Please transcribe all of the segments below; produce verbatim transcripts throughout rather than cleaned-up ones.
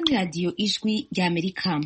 radiyo ijwi ry'Amerika.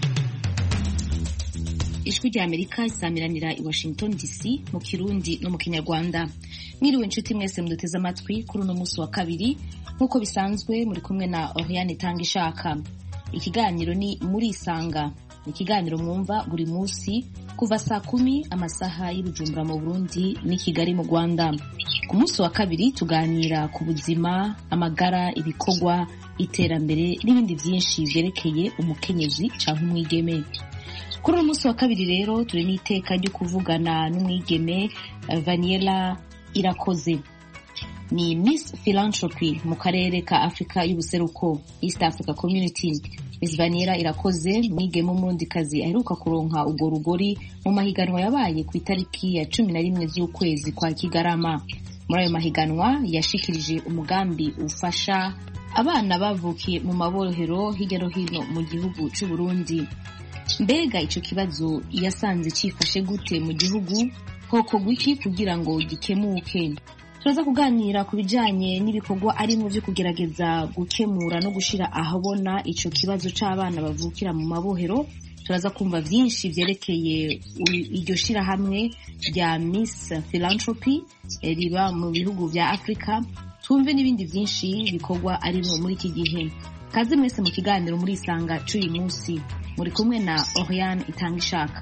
Ijwi ry'Amerika isamiranira i Washington D C mu Kirundi no mu Kinyarwanda. Mwiriwe inshuti mwese muduteze amatwi kuri uno munsi wa kabiri, nk'uko bisanzwe muri kumwe na Oriane Tangishaka. Ikiganiro ni muri Isanga. Ikiganiro mwumva buri munsi kuva saa kumi amasaha y'Ibujumbura mu Burundi ni Kigali mu Rwanda. Ku munsi wa kabiri tuganira ku buzima, amagara, ibikorwa, iterambere n'ibindi byinshi vyerekeye umukenyezi canke umwigeme. Kuri uyu munsi wa kabiri rero turi n'iteka ryo kuvugana n'umwigeme Vaniela Irakoze. Ni Miss Philanthropy mu karere ka Afrika y'ubuseruko, East Africa Community. Miss Vaniela Irakoze mwigeme w'umurundikazi aheruka kuronka ubwo rugori mu mahiganwa yabaye ku itariki ya cumi na rimwe z'ukwezi kwa Kigarama. Muri ayo mahiganwa yashikirije umugambi ufasha abana bavukiye mu mabohero hirya no hino mu gihugu c'u Burundi. Mbega ico kibazo yasanze cifashe gute mu gihugu, hoko gwiki kugira ngo gikemuke? Turaza kuganira ku bijanye n'ibikorwa ari mu byo kugerageza gukemura no gushira ahabona ico kibazo c'abana bavukira mu mabohero. Turaza kumva vyinshi vyerekeye iryo shira hamwe rya Miss Philanthropy riba mu bihugu vya Afrika. Tumve n'ibindi vyinshi bikorwa ari muri iki gihe. Kaze mwese mu kiganiro muri Isanga c'uyu munsi. Muri kumwe na Oriane Itangishaka.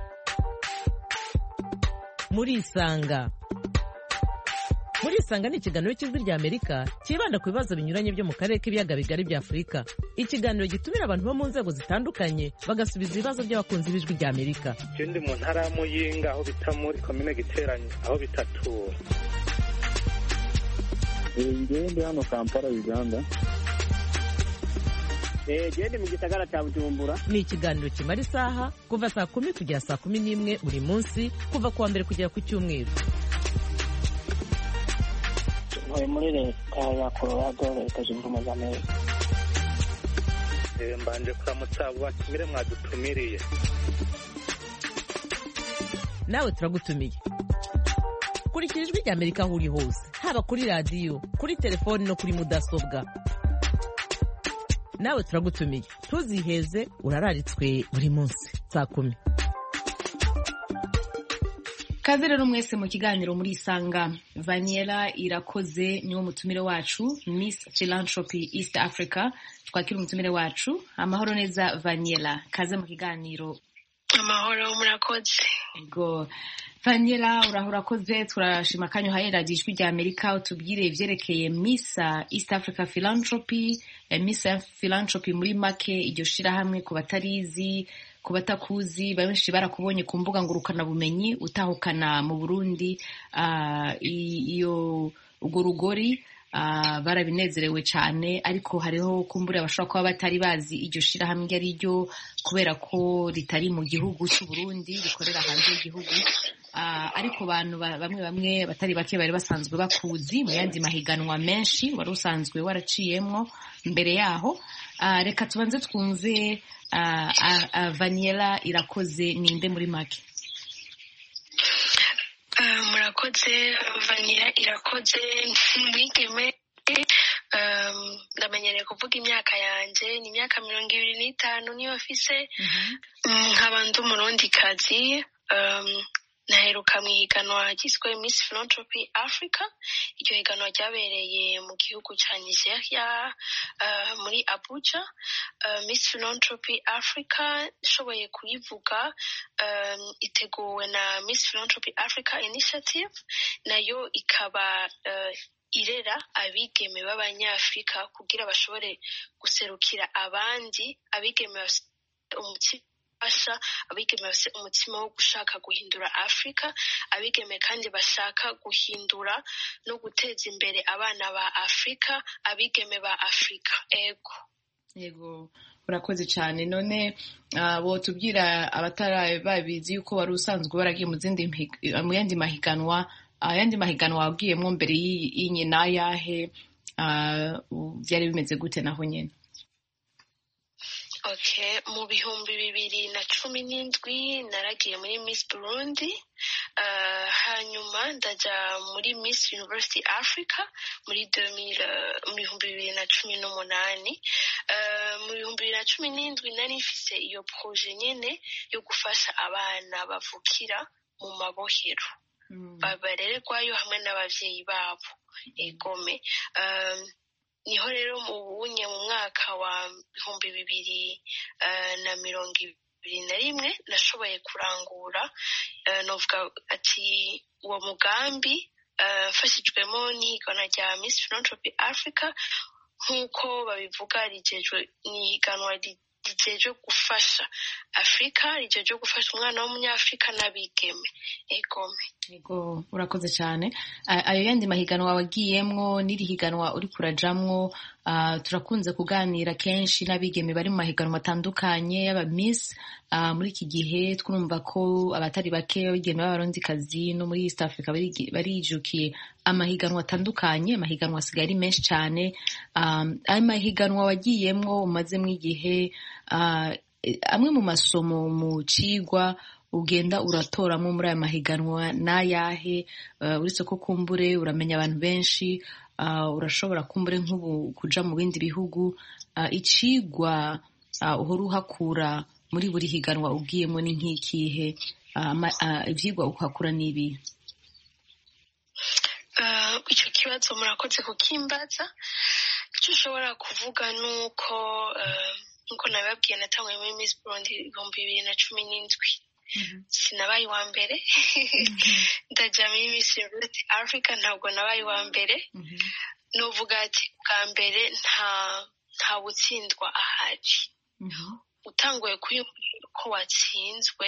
Muri Isanga. Muri Isanga ni ikiganiro cy'Ijwi ry'Amerika kibanda ku bibazo binyuranye byo mu karere k'ibiyaga bigari bya Afurika. Ikiganiro gitumira abantu bo mu nzego zitandukanye bagasubiza ibibazo by'abakunzi b'Ijwi ry'Amerika. Ikindi mu ntara ya Muyinga aho bita muri komine Giteranye aho bitatura. Ngende hano Kampala Uganda. Eh gende mu gisagara cya Bujumbura. Ni ikiganiro kimara isaha kuva saa kumi kugera saa kumi n'imwe buri munsi kuva kuwa mbere kugera ku cyumweru. Tuvuye muri leta ya Colorado, leta zunze ubumwe za Amerika. Eh mbanje kuramutsa bwatumire mwadutumiriye. Nawe turagutumiye. Kurikira Ijwi ry'Amerika aho uri hose, haba kuri radiyo, kuri telefoni no kuri mudasobwa. Nawe turagutumiye. Tuziheze urararitswe buri munsi saa kumi. Kaze rero mwese mu kiganiro muri Isanga. Vaniela Irakoze niwo mutumire wacu, Miss Philanthropy East Africa. Twakira umutumire wacu. Amahoro neza Vaniela. Kaze mu kiganiro. Amahoro murakoze. Go. Vaniela urakoze, turashima kanyo haye radiyo Ijwi ry'Amerika utubwire ivyerekeye Miss East Africa Philanthropy. Miss Philanthropy muri make iryo shira hamwe ku batarizi, ku batakuzi, benshi barakubonye ku mbuga ngurukana bumenyi utahukana mu Burundi. Uh, iyo ugo rugori uh, barabinezerewe cyane, ariko hariho kumbure abashobora kuba batari bazi iryo shira hamwe ari ryo kubera ko ritari mu gihugu cy'u Burundi, rikorera hanze y'igihugu. Uh, ariko abantu bamwe bamwe batari bake bari basanzwe bakuzi mu yandi mahiganwa menshi wari usanzwe waraciyemwo mbere yaho. Uh, reka tubanze twumve uh, uh, uh, Vaniela Irakoze ninde muri make. Uh, murakoze. Vaniela Irakoze mwigeme. Um, ndamenyereye kuvuga imyaka yanje ni imyaka mirongo ibiri n'itanu niyo afise. Nkaba ndi umurundikazi. um, naheruka mu higanwa ryiswe Miss Philanthropy Africa. Iryo higanwa ryabereye mu gihugu cya Nigeria, uh, muri Abuja. uh, Miss Philanthropy Africa nshoboye kuyivuga um, iteguwe na Miss Philanthropy Africa Initiative, nayo ikaba uh, irera abigeme b'abanyafrika kugira bashobore guserukira abandi abigeme umutima asha abigeme bafite umutima wo gushaka guhindura Afrika, abigeme kandi bashaka guhindura no guteza imbere abana ba Afrika, abigeme ba Afrika. Ego yego urakoze cyane. None uh, bo tubwira abatara babizi yuko wari usanzwe baragiye mu zindi mu yandi mahiganwa, ayandi mahiganwa wagiyemo mbere y'inyina yahe, uh, byari bimeze gute naho nyene? Okay, mu bihumbi bibiri na cumi n'indwi naragiye muri Miss Burundi. Uh, hanyuma ndaja muri Miss University Africa muri mu bihumbi bibiri na cumi n'umunani. Uh, mu bihumbi bibiri na cumi n'indwi nari mfise iyo proje nyene yo gufasha abana bavukira mu mabohero barererwayo hamwe n'abavyeyi babo egome niho rero mu bunye mu mwaka wa bihumbi bibiri na mirongo ibiri na rimwe nashoboye kurangura novuga ati uwo mugambi mfashijwemo n'ihiganwa rya Miss Philanthropy Africa nk'uko babivuga rijejwe n'ihiganwa rijejwe gufasha Afrika rijejwe gufasha umwana w'umunyafrika n'abigeme egome ego urakoze cyane ayo yandi mahiganwa wagiyemwo n'iri higanwa uri kurajamwo turakunze kuganira kenshi n'abigeme bari mu mahiganwa atandukanye y'aba Miss muri iki gihe twumva ko abatari bake abigeme b'abarondikazi no muri East Africa barijukiye amahiganwa atandukanye amahiganwa asigaye ari menshi cyane ayo mahiganwa wagiyemwo umazemwo igihe amwe mu masomo mu cigwa ugenda uratoramo muri aya mahiganwa n'ayahe uretse ko kumbure uramenya abantu benshi urashobora kumbure nk'ubu kuja mu bindi bihugu icigwa uhora uhakura muri buri higanwa ugiyemo ni nk'ikihe ivyigwa uhakura n'ibi icyo kibazo murakoze kukimbaza icyo ushobora kuvuga nuko nkuko nababwiye natanguye muri Miss Burundi ibihumbi bibiri na cumi n'indwi sinabaye wa mbere ndaja muri Miss Africa ntabwo nabaye wa mbere novuga ati bwa mbere nta nta butsindwa ahari utanguye kuyumva ko watsinzwe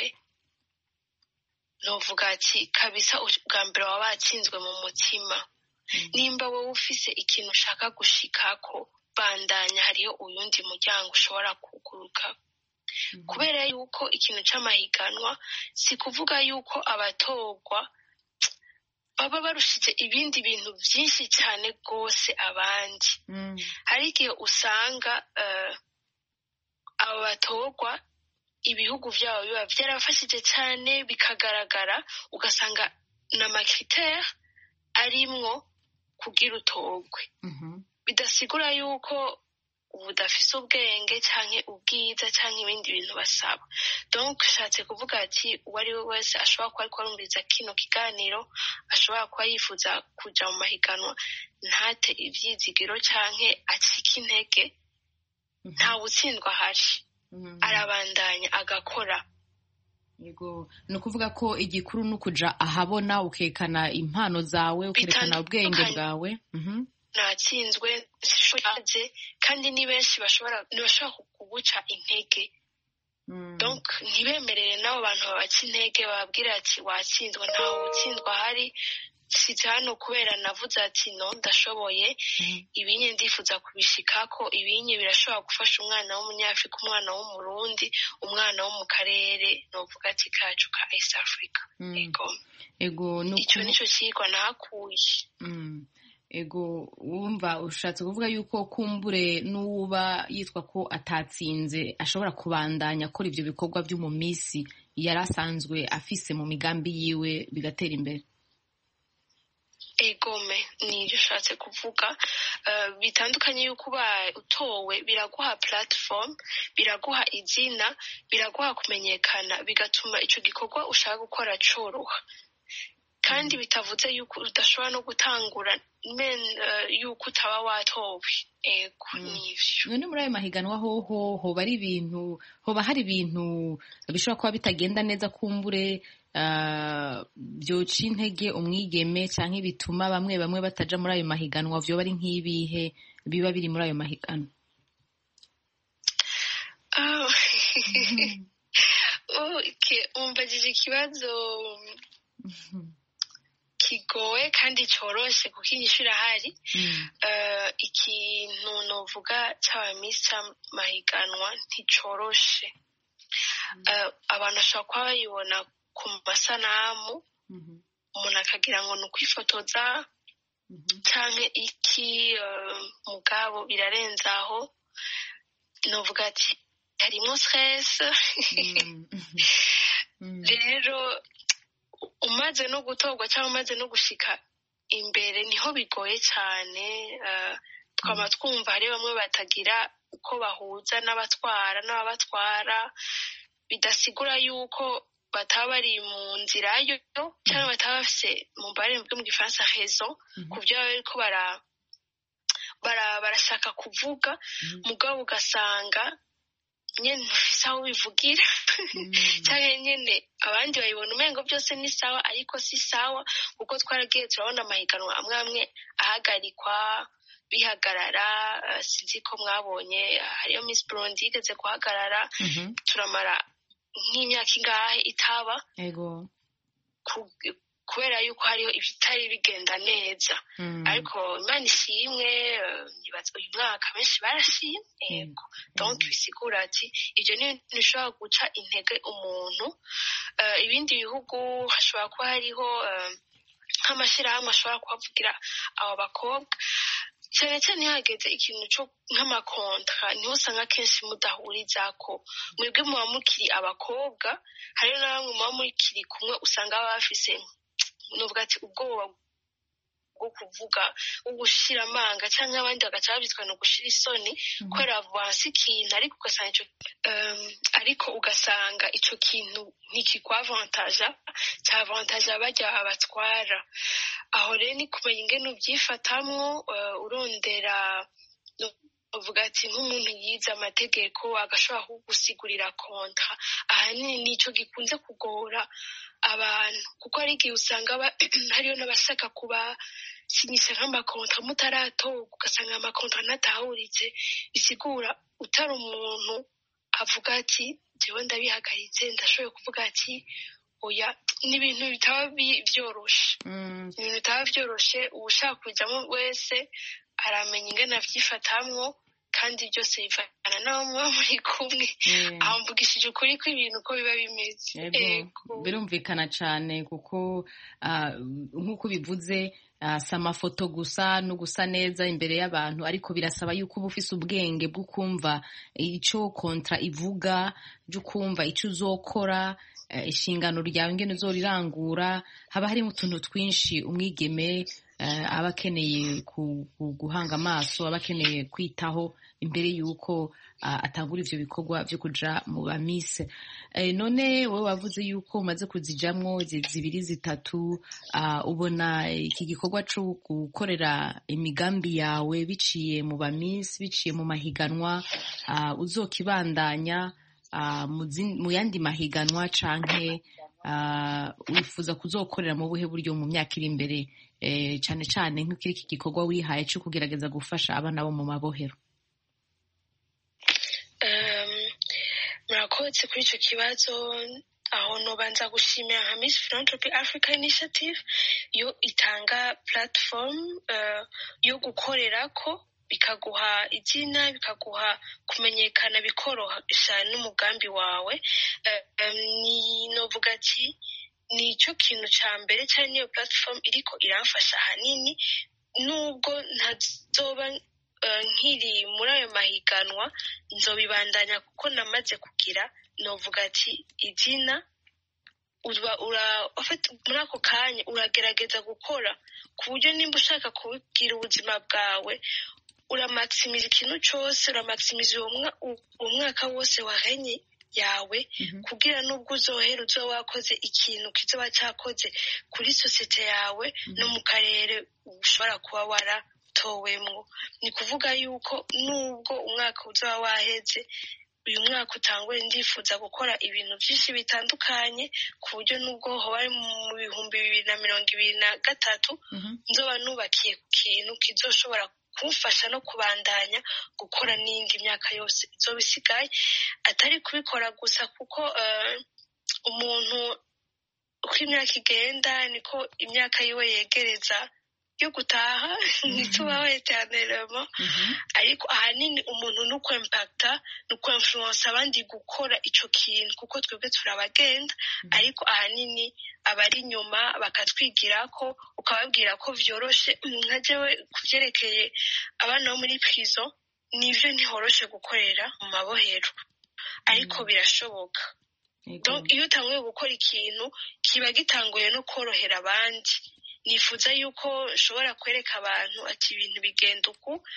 novuga ati kabisa bwa mbere waba watsinzwe mu mutima nimba wowe ufise ikintu ushaka gushikako bandanya hariyo uyundi muryango ushobora kuguruka kubera yuko ikintu c'amahiganwa si kuvuga yuko abatorwa baba barushije ibindi bintu byinshi cyane rwose abandi hari igihe usanga aba batorwa ibihugu byabo biba byarafashije cyane bikagaragara ugasanga n'amakritère arimwo kugira utorwe bidasigura yuko ubudafise ubwenge canke ubwiza canke ibindi bintu basaba donc shatse kuvuga ati uwo ari we wese ashobora kuba ariko arumviriza kino kiganiro ashobora kuba yifuza kuja mu mahiganwa ntate ivyizigiro canke acike intege nta gutsindwa ahari arabandanya agakora yego ni ukuvuga ko igikuru ni ukuja ahabona ukekana impano zawe ukerekana ubwenge bwawe natsinzwe sishoje kandi ni benshi bashobora bashobora kuguca intege donc ntibemerere n'abo bantu babaca intege bababwira ati watsinzwe ntawe utsindwa ahari size hano kubera navuze ati no ndashoboye ibinye ndifuza kubishikako ibinye birashobora gufasha umwana w'umunyafrika umwana w'umurundi umwana wo mu karere novuga ati kacu ka East Africa ego ego icyo nico cigwa nahakuye ego wumva ushatse kuvuga yuko kumbure n'uba yitwa ko atatsinze ashobora kubandanya akora ivyo bikorwa byo mu misi yari asanzwe afise mu migambi yiwe bigatera imbere egome nibyo ushatse kuvuga bitandukanye yuko ubaye utowe biraguha platform biraguha izina biraguha kumenyekana bigatuma ico gikorwa ushaka gukora coroha kandi bitavuze yuko udashobora no gutangura men yuko utaba watowe ego nivyo none muri ayo mahiganwa hoho hoba ari ibintu hoba hari ibintu bishobora kuba bitagenda neza kumbure byoca intege umwigeme canke bituma bamwe bamwe bataja muri ayo mahiganwa vyoba ari nk'ibihe biba biri muri ayo mahiganwa umbajije ikibazo kigoye kandi coroshe kuko inyishu irahari ikintu novuga c'abamisa mahiganwa nticoroshe abantu bashobora kuba bayibona ku masanamu umuntu akagira ngo ni ukwifotoza canke iki mugabo birarenze aho novuga ati harimwo stress rero umaze no gutorwa cyangwa umaze no gushika imbere niho bigoye cyane twaba twumva hari bamwe batagira uko bahuza n'abatwara n'ababatwara bidasigura yuko bataba bari mu nzira yo cyangwa bataba bafise mu bare bwo mu gifaransa raison ku byo bariko bara bara barashaka kuvuga mugabo ugasanga nyene ufise aho bivugira cyangwa nyene abandi bayibona umengo byose ni sawa ariko si sawa kuko twaragiye turabona amahiganwa amwe amwe ahagarikwa bihagarara sinzi ko mwabonye hariyo Miss Burundi igeze guhagarara turamara nk'imyaka ingahe itaba ego kubera yuko hariho ibitari bigenda neza ariko Imana ishimwe nibaza uyu mwaka benshi barashimye yego donc bisigura ati ibyo ni bishobora guca intege umuntu ibindi bihugu hashobora kuba hariho nk'amashyirahamwe ashobora kuhavugira abo bakobwa cyane cyane hageze ikintu cyo nk'amakontra niho usanga akenshi mudahurizako mwebwe muba mukiri abakobwa hariho na bamwe muba mukiri kumwe usanga baba bafise nuvuga ati ubwoba bwo kuvuga ugushira amanga cyangwa abandi bagaca babitwa no gushira isoni kwera vansi ikintu ariko ugasanga ico ariko ugasanga ico kintu ntikikwavantaja cya avantage abajya abatwara aho rero ni kumenya ingene ubyifatamwo urondera uvuga ati nk'umuntu yize amategeko agashobora kugusigurira kontra ahanini nico gikunze kugora abantu kuko ari igihe usanga hariyo n'abashaka kuba sinyisha nk'amakontra mutaratoga ugasanga amakontra natahuritse bisigura utari umuntu avuga ati jewe ndabihagaritse ndashoboye kuvuga ati oya ni ibintu bitaba byoroshe ibintu bitaba byoroshe ushaka kujyamo wese aramenya ingene avyifatamwo kandi byose bivana naho muba muri kumwe aho mvugishije ukuri ko ibintu uko biba bimeze birumvikana cyane kuko nk'uko bivuze si amafoto gusa no gusa neza imbere y'abantu ariko birasaba yuko uba ufise ubwenge bwo kumva icyo kontra ivuga byo kumva icyo uzokora inshingano ryawe ingene uzorirangura haba harimo utuntu twinshi umwigeme aba akeneye guhanga amaso aba akeneye kwitaho imbere y'uko atangura ivyo bikorwa vyo kuja mu bamise none wowe wavuze yuko umaze kuzijamwo zibiri zitatu ubona iki gikorwa co gukorera imigambi yawe biciye mu bamise biciye mu mahiganwa uzokibandanya mu yandi mahiganwa canke wifuza kuzokorera mu buhe buryo mu myaka iri imbere cyane cyane nk'uko iki gikorwa wihaye cyo kugerageza gufasha abana bo mu mabohero murakoze kuri icyo kibazo aho nobanza gushimira nka Miss Philanthropy Africa Initiative yo itanga platform yo gukorerako bikaguha izina bikaguha kumenyekana bikoroha n'umugambi wawe ni novuga ati nicyo kintu cya mbere cyane niyo platform iriko iramfasha ahanini nubwo ntazoba nkiri muri ayo mahiganwa nzobibandanya kuko namaze kugira novuga ati izina muri ako kanya uragerageza gukora ku buryo nimba ushaka kubwira ubuzima bwawe uramaximiza ikintu cyose uramaximiza uwo mwaka wose wahenye yawe kugira nubwo uzohera uzoba wakoze ikintu kizoba cyakoze kuri sosiyete yawe no mu karere ushobora kuba waratowemwo ni kuvuga yuko nubwo umwaka uzoba waheze uyu mwaka utanguye ndifuza gukora ibintu byinshi bitandukanye ku buryo nubwo hoba ari mu bihumbi bibiri na mirongo ibiri na gatatu nzoba nubakiye ku kintu kizoshobora kumfasha no kubandanya gukora n'indi myaka yose izoba isigaye atari kubikora gusa kuko umuntu uko imyaka igenda niko imyaka yiwe yegereza yo gutaha ntitubaho eterneremo ariko ahanini umuntu nuko impacta nuko influence abandi gukora ico kintu kuko twebwe turabagenda ariko ahanini abari nyuma bakatwigirako ukababwira ko vyoroshe nka jewe kuvyerekeye abana bo muri prison nivyo ntihoroshe gukorera mu mabohero ariko birashoboka donc iyo utanguye gukora ikintu kiba gitanguye no korohera abandi nifuza yuko nshobora kwereka abantu ati ibintu bigenda uku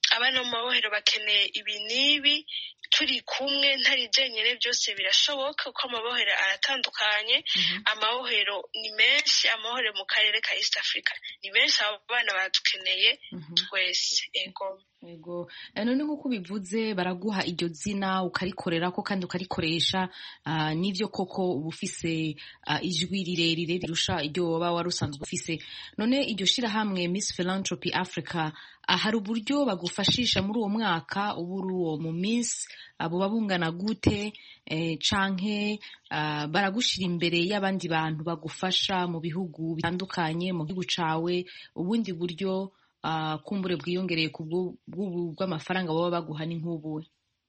abana mu mabohero bakeneye ibi n'ibi turi kumwe ntari jenyine byose birashoboka kuko amabohero aratandukanye. Amabohero ni menshi, amabohero mu karere ka East Africa ni menshi, abo bana badukeneye twese. Ego ego none nk'uko bivuze baraguha iryo zina ukarikorera ko kandi ukarikoresha uh, n'ivyo koko uba ufise uh, ijwi rirerire rirusha iryo woba wari usanzwe ufise. None iryo shirahamwe Miss Philanthropy Africa uh, hari uburyo bagufashisha muri uwo mwaka uba uri uwo mu Miss buba bungana gute eh, canke uh, baragushira imbere y'abandi bantu bagufasha mu bihugu bitandukanye mu gihugu cawe, ubundi buryo Uh, kumbure bwiyongereye ku bw'amafaranga baba baguha ni nk'ubuwe?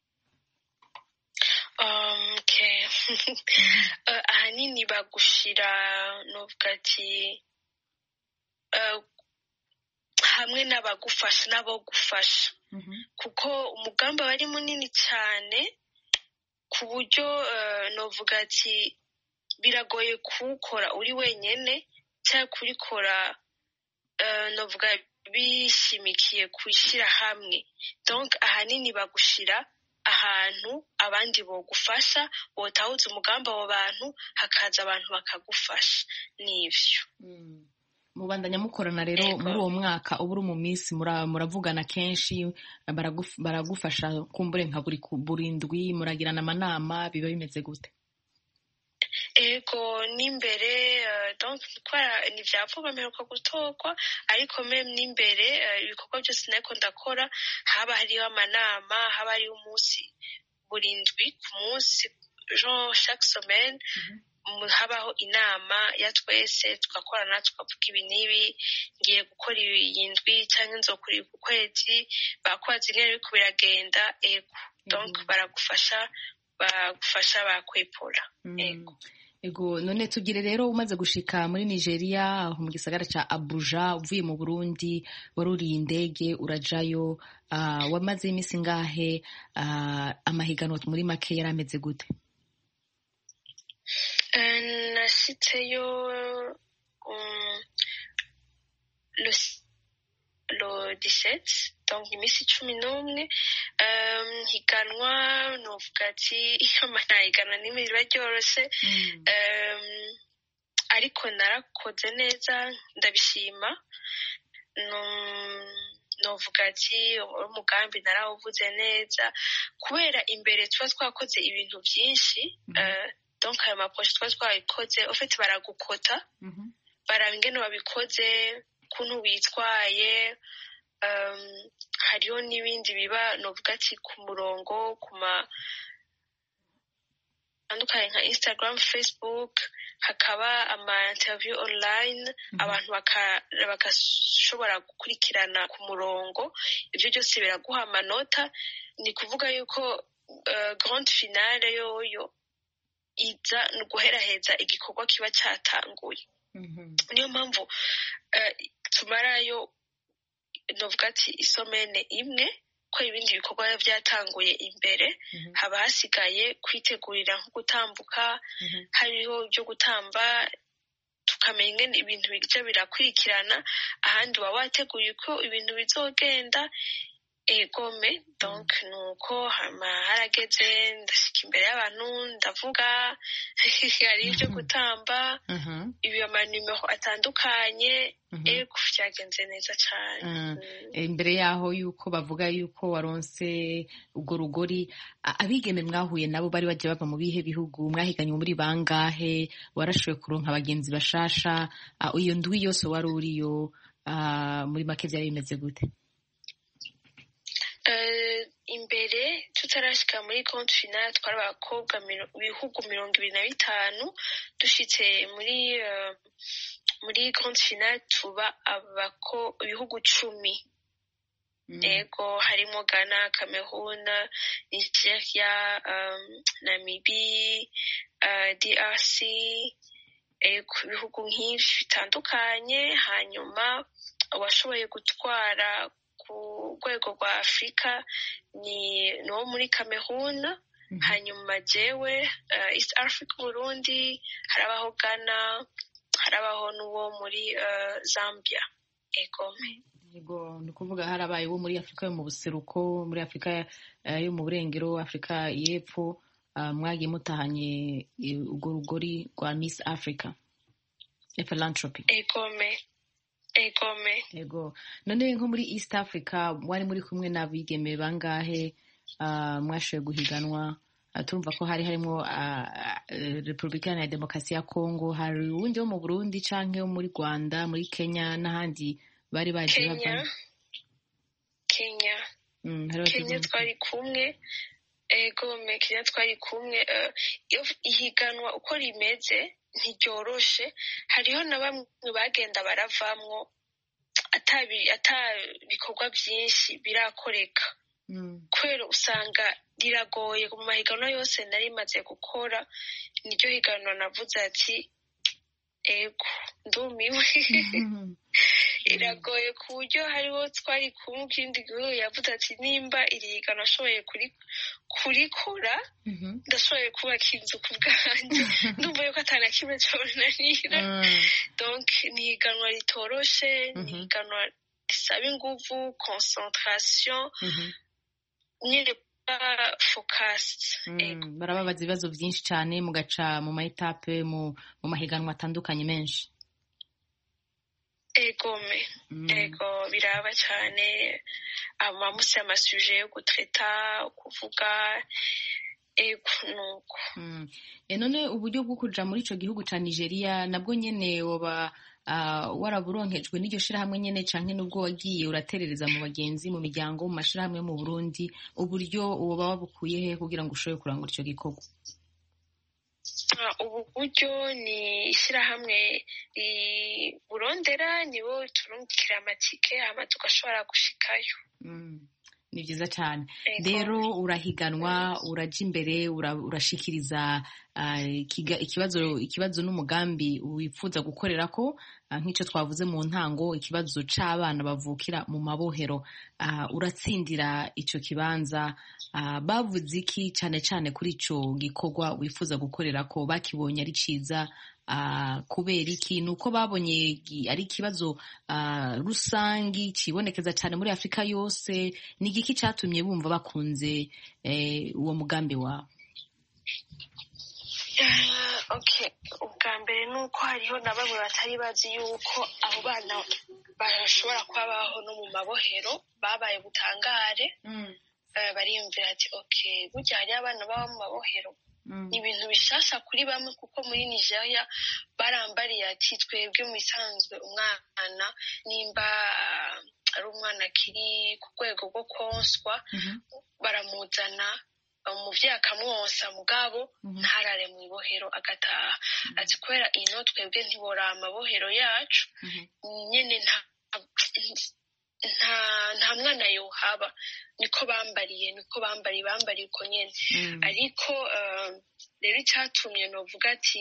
Um, okay. uh, ahanini bagushira novuga ati uh, hamwe n'abagufasha n'abo gufasha mm-hmm. kuko umugambi aba ari munini cyane ku buryo uh, novuga ati biragoye kuwukora uri wenyene cyangwa kurikora uh, novuga bishimikiye kwishyira hamwe. Donc ahanini bagushira ahantu abandi bogufasha, botahuza umugambi abo bantu hakaza abantu bakagufasha n'ivyo. Mm. Mubandanya mukorana rero muri uwo mwaka uba uri mu minsi muravugana kenshi, baraguf, baragufasha kumbure nka buri burindwi muragirana amanama, biba bimeze gute? Ego n'imbere uh, donc kwara ni vyavuga mperuka gutokwa, ariko meme n'imbere uh, ibikorwa byose nariko ndakora haba hariho amanama, haba hariho umunsi burindwi ku munsi genre chaque semaine mm-hmm. habaho inama ya twese tugakorana tukavuga ibi n'ibi, ngiye gukora iyi ndwi cyangwa nzokora ku kwezi, bakwazi ngene biko biragenda. Ego mm-hmm. donc baragufasha bagufasha bakwepura. mm. Ego ego none tugire rero umaze gushika muri Nigeria aho mu gisagara ca Abuja uvuye mu Burundi, waruriye indege urajayo, uh, wamaze imisi ngahe? uh, amahiganwa muri make yarameze gute? uh, nashitseyo um, le le dix-sept, donc imisi cumi n'umwe. um, higanwa novuga ati iyo manahiganwa n'imwe riba ryoroshe mm. um, ariko narakoze neza ndabishima. novuga ati umugambi narawuvuze neza kubera imbere tuba twakoze ibintu byinshi. mm. uh, donc ayo maposhe tuba twabikoze ofete baragukota mm-hmm. baraba ingene wabikoze kuntu witwaye. um, hariho n'ibindi biba novuga ati ku murongo kuma andukanye nka Instagram, Facebook, hakaba ama interview online mm-hmm. abantu bakashobora gukurikirana ku murongo. Ibyo byose biraguha amanota, ni kuvuga yuko uh, grand finale yoyo iza guheraheza igikorwa kiba cyatanguye. mm-hmm. niyo mpamvu uh, tumarayo novuga ati isomene imwe ko ibindi bikorwa byatanguye imbere. mm-hmm. haba hasigaye kwitegurira nko gutambuka. mm-hmm. hariho byo gutamba tukamenya ingene ibintu bijya birakurikirana, ahandi waba wateguye ko ibintu bizogenda. egome donc mm. nuko hama harageze ndashika imbere y'abantu ndavuga hari ibyo gutamba mm-hmm. ibi amanimero atandukanye. mm-hmm. ego byagenze neza cyane. mm. mm. imbere yaho yuko bavuga yuko waronse ubwo rugori, abigeme mwahuye nabo bari bagiye bava mu bihe bihugu, mwahiganye muri bangahe? warashoboye kuronka abagenzi bashasha? iyo ndwi yose wari uriyo muri make byari bimeze gute? Uh, imbere tutarashika muri grand finale twari abakobwa ibihugu mirongo ibiri na bitanu. dushitse muri uh, muri grand finale tuba abako ibihugu cumi. mm. ego harimo Ghana, Cameroon, Nigeria, um, Namibia, uh, D R C, ego ibihugu nk'ivyo bitandukanye. hanyuma washoboye gutwara ku rwego rwa Afrika ni no muri Cameroon. mm-hmm. hanyuma jewe uh, East Africa Burundi, harabaho Ghana, harabaho n'uwo muri uh, Zambia. egome yego ni ukuvuga harabaye wo muri Afurika yo mu buseruko, muri Afurika uh, yo mu burengero, Afurika y'epfo, uh, mwagiye mutahanye urwo rugori rwa Miss Africa philanthropy. egome egome Yego. None nko muri East Africa wari muri kumwe n'abigeme bangahe uh, mwashoboye guhiganwa? Uh, turumva ko hari harimo uh, uh, Repubulika ya Demokarasi ya Kongo, hari uwundi wo mu Burundi canke wo muri Rwanda, muri Kenya n'ahandi bari baje Kenya bava? Kenya Mm, hari Kenya baje- twari kumwe egome Kenya twari kumwe eh, iyo ihiganwa uko rimeze ntiryoroshe, hariho na bamwe bagenda baravamwo atabi ata bikorwa byinshi birakoreka Mm. kubera usanga riragoye. Mu mahiganwa yose nari maze gukora niryo higanwa navuze ati ego ndumiwe iragoye ku buryo hariho twari kumwe ikindi gihugu yavuze ati nimba iri higanwa ashoboye kuri kurikora Mhm. ndashoboye kubaka inzu ku bwanjye ndumva yuko atana kimwe cyonanira. Mm. donc ni higanwa ritoroshe, ni Mhm. higanwa risaba inguvu, concentration, Mhm. nyine kuba focused. Ego. Mm. Barababaza ibibazo byinshi cyane mugaca mu maetape mu mu mahiganwa atandukanye menshi. egome Mm. ego biraba cyane amamusi amasuje yo gutreta kuvuga ego nuko. Mm. E none uburyo bwo kuja muri ico gihugu ca Nigeria nabwo nyene woba uh, waraburonkejwe n'iryo shirahamwe nyene canke nubwo wagiye uraterereza mu bagenzi mu miryango mu mashirahamwe mu Burundi, uburyo woba wabukuye he kugira ngo ushobore kurangura ico gikorwa? Ah, ubu buryo ni ishyirahamwe riburondera, nibo turungikira amatike hama tugashobora gushikayo. Mm. Ni vyiza cyane. Ego. Rero urahiganwa, uraja imbere, ura- urashikiriza uh, ikiga- ikibazo ikibazo n'umugambi wifuza gukorerako, uh, nk'ico twavuze mu ntango, ikibazo c'abana bavukira mu mabohero. Uh, uratsindira ico kibanza. Uh, bavuze iki cane cane kuri ico gikorwa wifuza gukorerako? Bakibonye ari ciza uh, kubera iki? Nuko babonye gi- ari ikibazo uh, rusangi cibonekeza cane muri Afrika yose? Ni igiki catumye bumva bakunze eh, uwo mugambi wawe? Ah, okay, ubwa mbere ni uko hariho na bamwe batari bazi yuko abo bana bashobora kuba babaho no mu mabohero, babaye butangare. Eh, bariyumvira ati okay, burya hariyo abana baba mu mabohero. Mm. Ni ibintu bishasha kuri bamwe kuko muri Nigeria barambariye ati twebwe mu bisanzwe umwana nimba ah, ari umwana akiri ku rwego rwo konswa Mhm. baramuzana umuvyeyi akamwonsa mugabo Mhm. ntarare mu ibohero agataha. Ati kubera ino twebwe ntibora amabohero yacu Mhm. nyene nta nta nta mwana yohaba, niko bambariye niko bambariye bambariye uko nyene. Mm. ariko eh, rero icyatumye novuga ati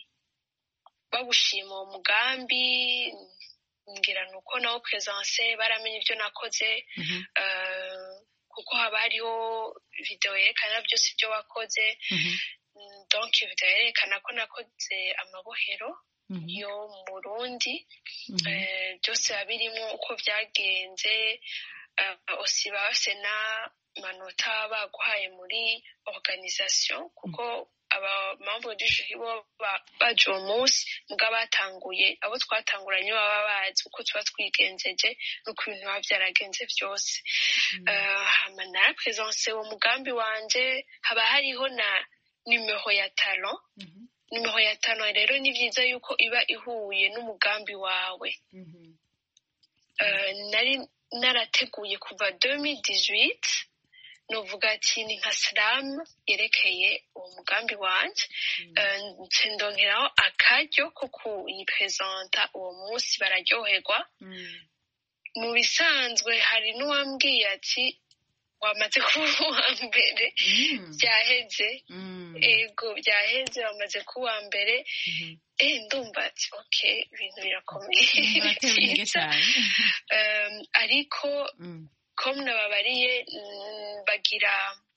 babushima uwo mugambi ngira nuko nawo presence baramenye ibyo nakoze. Mhm. eh, kuko haba hariho video yerekana byose ibyo wakoze. Mhm. Mm, donc video yerekana ko nakoze amabohero Mhm. yo mu Burundi. Mhm. Eh, byose biba birimo uko byagenze. eh, aussi bafise n'amanota baguhaye muri organisation kuko aba membre du jury bo ba- baje uwo munsi muga batanguye, abo twatanguranye baba bazi uko tuba twigenjeje n'uko ibintu biba byaragenze byose. Eh, hama nara presence uwo mugambi wanje, haba hariho na numero ya talent. Mhm. numero ya talent rero ni byiza yuko iba ihuye n'umugambi wawe. Mhm. Eh, nari narateguye kuva deux mille dix-huit, novuga ati ni nka slam yerekeye uwo mugambi wanje. Eh, nce ndongeraho akaryo ko kuyipresenta uwo munsi, bararyoherwa. Mm. Mu bisanzwe hari n'uwambwiye ati wamaze kuba uwa mbere. Mm. byaheze Mm. ego byaheze wamaze kuba uwa mbere. Mhm. eh ndumva ati okay ibintu birakomeye. Mm, baratewe intege cyane. Um, ariko Mm. comme nababariye mm, bagira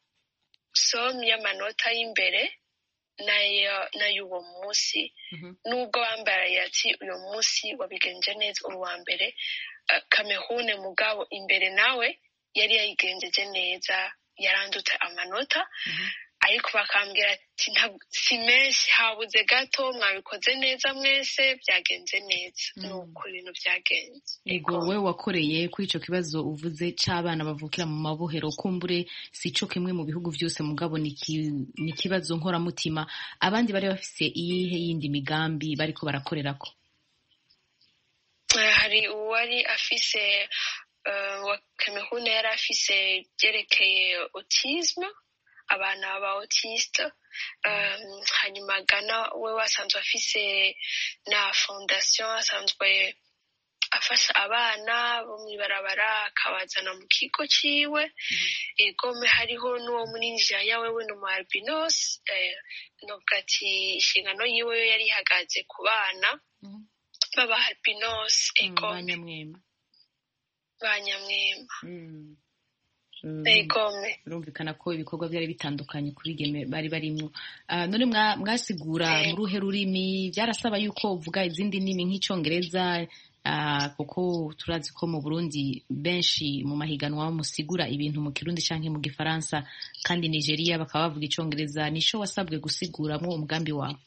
somme y'amanota y'imbere nayo nayo uwo munsi. Mhm. Nubwo bambaraye ati uyu munsi wabigenje neza uri uwa mbere, uh, Cameroon mugabo imbere nawe yari yayigenjeje neza yarandutse amanota mm-hmm. ariko bakambwira ati si menshi habuze gato mwabikoze neza mwese byagenze neza mm. nuko ibintu byagenze ego we wakoreye kuri ico kibazo uvuze c'abana bavukira mu mabohero kumbure si co kimwe mu bihugu vyose mugabo ni kibazo nkoramutima abandi bari bafise iyihe yindi migambi bariko barakorerako uh, hari uwari afise uh, wa Cameroon yari afise byerekeye autisme abana ba autiste um, hanyuma Ghana we wasanzwe afise na fondation asanzwe afasha abana bo mwibarabara akabazana mu kigo ciwe mm-hmm. egome hariho n'uwo muri Nigeria wewe no mu albinos eh, novuga ati inshingano yiwe yari ihagaze ku bana mm-hmm. baba albinos egome banyamwema banyamwema mm. Egome urumvikana ko ibikorwa byari bitandukanye kuri geme bari barimwo uh, none mwasigura mu ruhe rurimi byarasaba yuko uvuga izindi ndimi nk'icongereza uh, kuko turazi ko mu Burundi benshi mu mahiganwa musigura ibintu mu Kirundi canke mu Gifaransa kandi Nigeria bakaba bavuga icongereza nico wasabwe gusiguramo umugambi wawe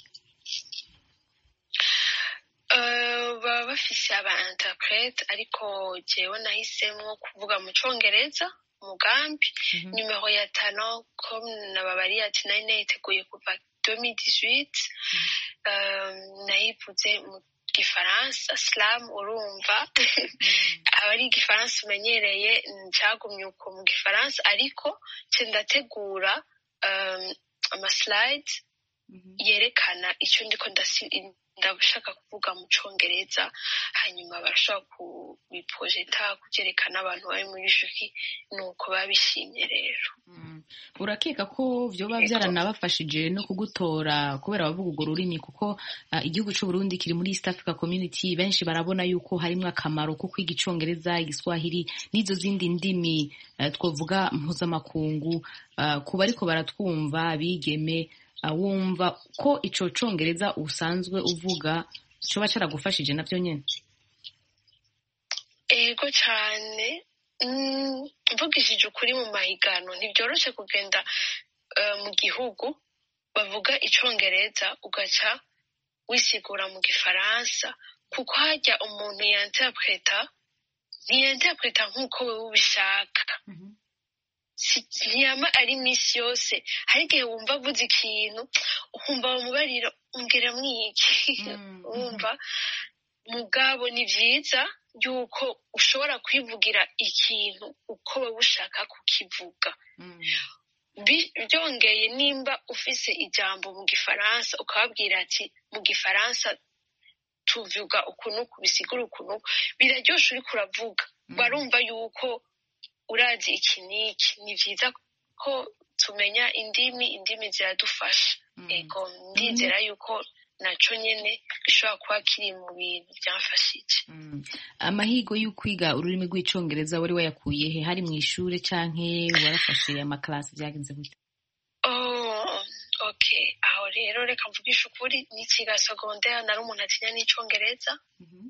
uh, baba bafise aba interprete ariko jewe nahisemwo kuvuga mu congereza umugambi mm-hmm. numero ya talent comme nababari ati nari nayiteguye kuva deux mille dix-huit mm-hmm. um, nayivuze mu Gifaransa slam urumva mm-hmm. abari Gifaransa umenyereye ncagumye uko mu Gifaransa ariko ce ndategura um, ama slides mm-hmm. yerekana ico ndiko ndasi ndabashaka kuvuga mu congereza hanyuma barashaka kubiprojecta kujerekana abantu bari muri jury nuko babishimye rero mm. urakeka ko vyoba byaranabafashije no kugutora kubera bavuga urwo rurimi kuko uh, igihugu c'u Burundi kiri muri East Africa Community benshi barabona yuko harimwo akamaro ko kwiga icongereza igiswahili n'izo zindi ndimi uh, twovuga mpuzamakungu uh, kuba ariko baratwumva bigeme Uh, wumva ko ico congereza usanzwe uvuga coba caragufashije navyo nyene ego cane mvugishije mm, ukuri mu mahigano ntibyoroshe kugenda uh, mu gihugu bavuga icongereza ugaca wisigura mu Gifaransa kuko hajya umuntu yanterpreta ntiyanterpreta nk'uko wewe ubishaka mm-hmm. ntiyama ari imisi yose hari igihe wumva avuze ikintu ukumva bamubarira umbwira mwiki wumva mugabo ni vyiza yuko ushobora kwivugira ikintu uko wewe ushaka kukivuga byongeye nimba ufise ijambo mu Gifaransa ukababwira ati mu Gifaransa tuvuga ukuntu kubisigura ukuntu biraryoshe uriko uravuga barumva yuko urazi iki niki ni vyiza ko tumenya indimi indimi ziradufasha mm. ego ndizera yuko naco nyene gishobora kuba kiri mu bintu byamfashije mm. amahigo y'ukwiga ururimi rw'icongereza wari wayakuye he hari mu ishure canke warafashe ama class byagenze gute oh okay aho rero reka mvugisha ukuri n'ikiga secondaire nari umuntu atinya n'icongereza mm-hmm.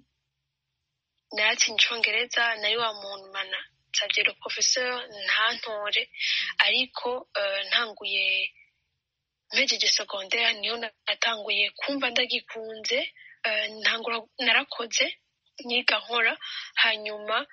nati n'icongereza nari wa muntu mana savye le professeur ntantore ariko uh, ntanguye mpejeje secondaire niyo natanguye kumva ndagikunze uh, ntangura narakoze niga nkora hanyuma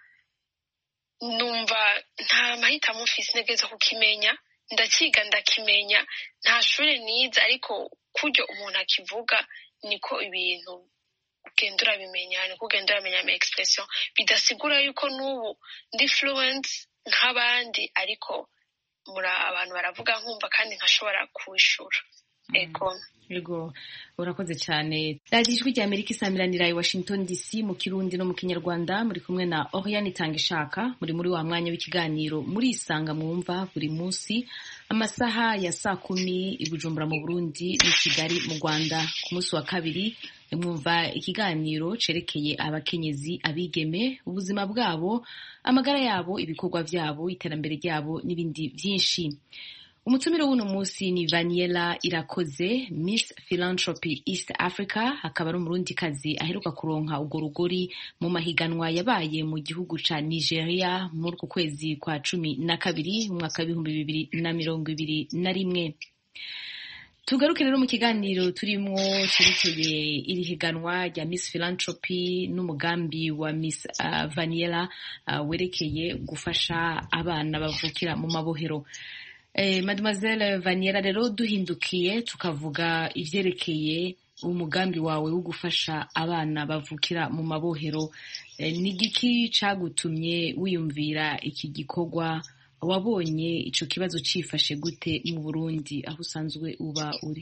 numva nta mahitamo mfise ntegeza kukimenya ndakiga ndakimenya nta shure nize ariko kuryo umuntu akivuga niko ibintu ugenda urabimenya niko ugenda uramenya ama expression bidasigura yuko n'ubu ndi fluent nk'abandi ariko muri abantu baravuga nkumva kandi nkashobora kubishura ego ego urakoze cyane radiyo ijwi rya Amerika isamiranira i Washington D C mu Kirundi no mu Kinyarwanda muri kumwe na Oriane Itangishaka muri muri wa mwanya w'ikiganiro muri isanga mwumva buri munsi amasaha ya saa kumi i Bujumbura mu Burundi n'i Kigali mu Rwanda ku munsi wa kabiri mwumva ikiganiro cerekeye abakenyezi abigeme ubuzima bwabo amagara yabo ibikorwa byabo iterambere ryabo n'ibindi byinshi umutumire w'uno munsi ni Vaniela Irakoze, Miss Philanthropy East Africa, akaba ari umurundikazi aheruka kuronka urwo rugori mu mahiganwa yabaye mu gihugu ca Nigeria muri uku kwezi kwa cumi na kabiri mu mwaka w'ibihumbi bibiri na mirongo ibiri na rimwe. Tugaruke rero mu kiganiro turimwo cerekeye iri higanwa rya Miss Philanthropy n'umugambi wa Miss uh, Vaniela uh, werekeye gufasha abana bavukira mu mabohero. Eh, Mademoiselle Vaniela, rero duhindukiye tukavuga ivyerekeye umugambi wawe wo gufasha abana bavukira mu mabohero. Eh, ni giki cagutumye wiyumvira iki gikorwa? Wabonye ico kibazo cifashe gute mu Burundi aho usanzwe uba uri?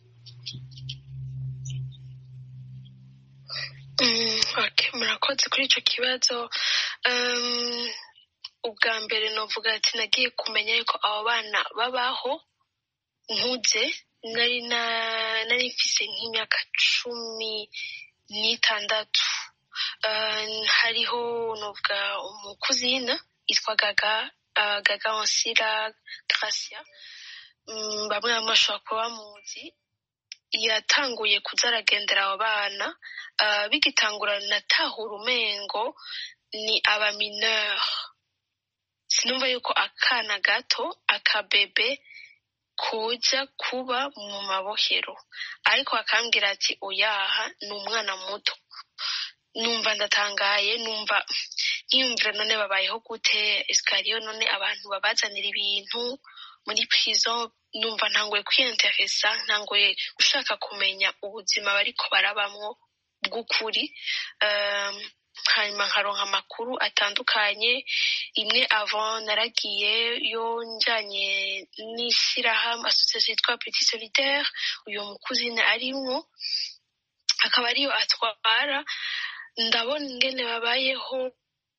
Mm, okay, murakoze kuri ico kibazo. Um, ubwa mbere novuga ati nagiye kumenya yuko abo bana babaho nkuze, nari na nari mfise nk'imyaka cumi n'itandatu. Uh, hariho novuga umukuzina yitwa Gaga Uh, Gaga Onsira Gracia, um, bamwe bamashobora kuba bamuzi. Yatanguye kuza aragendera abo bana, uh, bigitangura natahura umengo ni aba mineur. Sinumva yuko akana gato, akabebe kuja kuba mu mabohero, ariko akambwira ati oyaha ni umwana muto. Numva ndatangaye, numva nkiyumvira none babayeho gute, escalier none abantu babazanira ibintu muri prison. Numva ntangoye kwiyinteresa, ntangoye gushaka kumenya ubuzima bariko barabamwo bw'ukuri. Um, hanyuma nkaronka amakuru atandukanye. Imwe avant naragiye yo njanye n'ishirahamwe association yitwa Petit Solidaire, uyo mukuzina arimwo akaba ariyo atwara. Ndabona ingene babayeho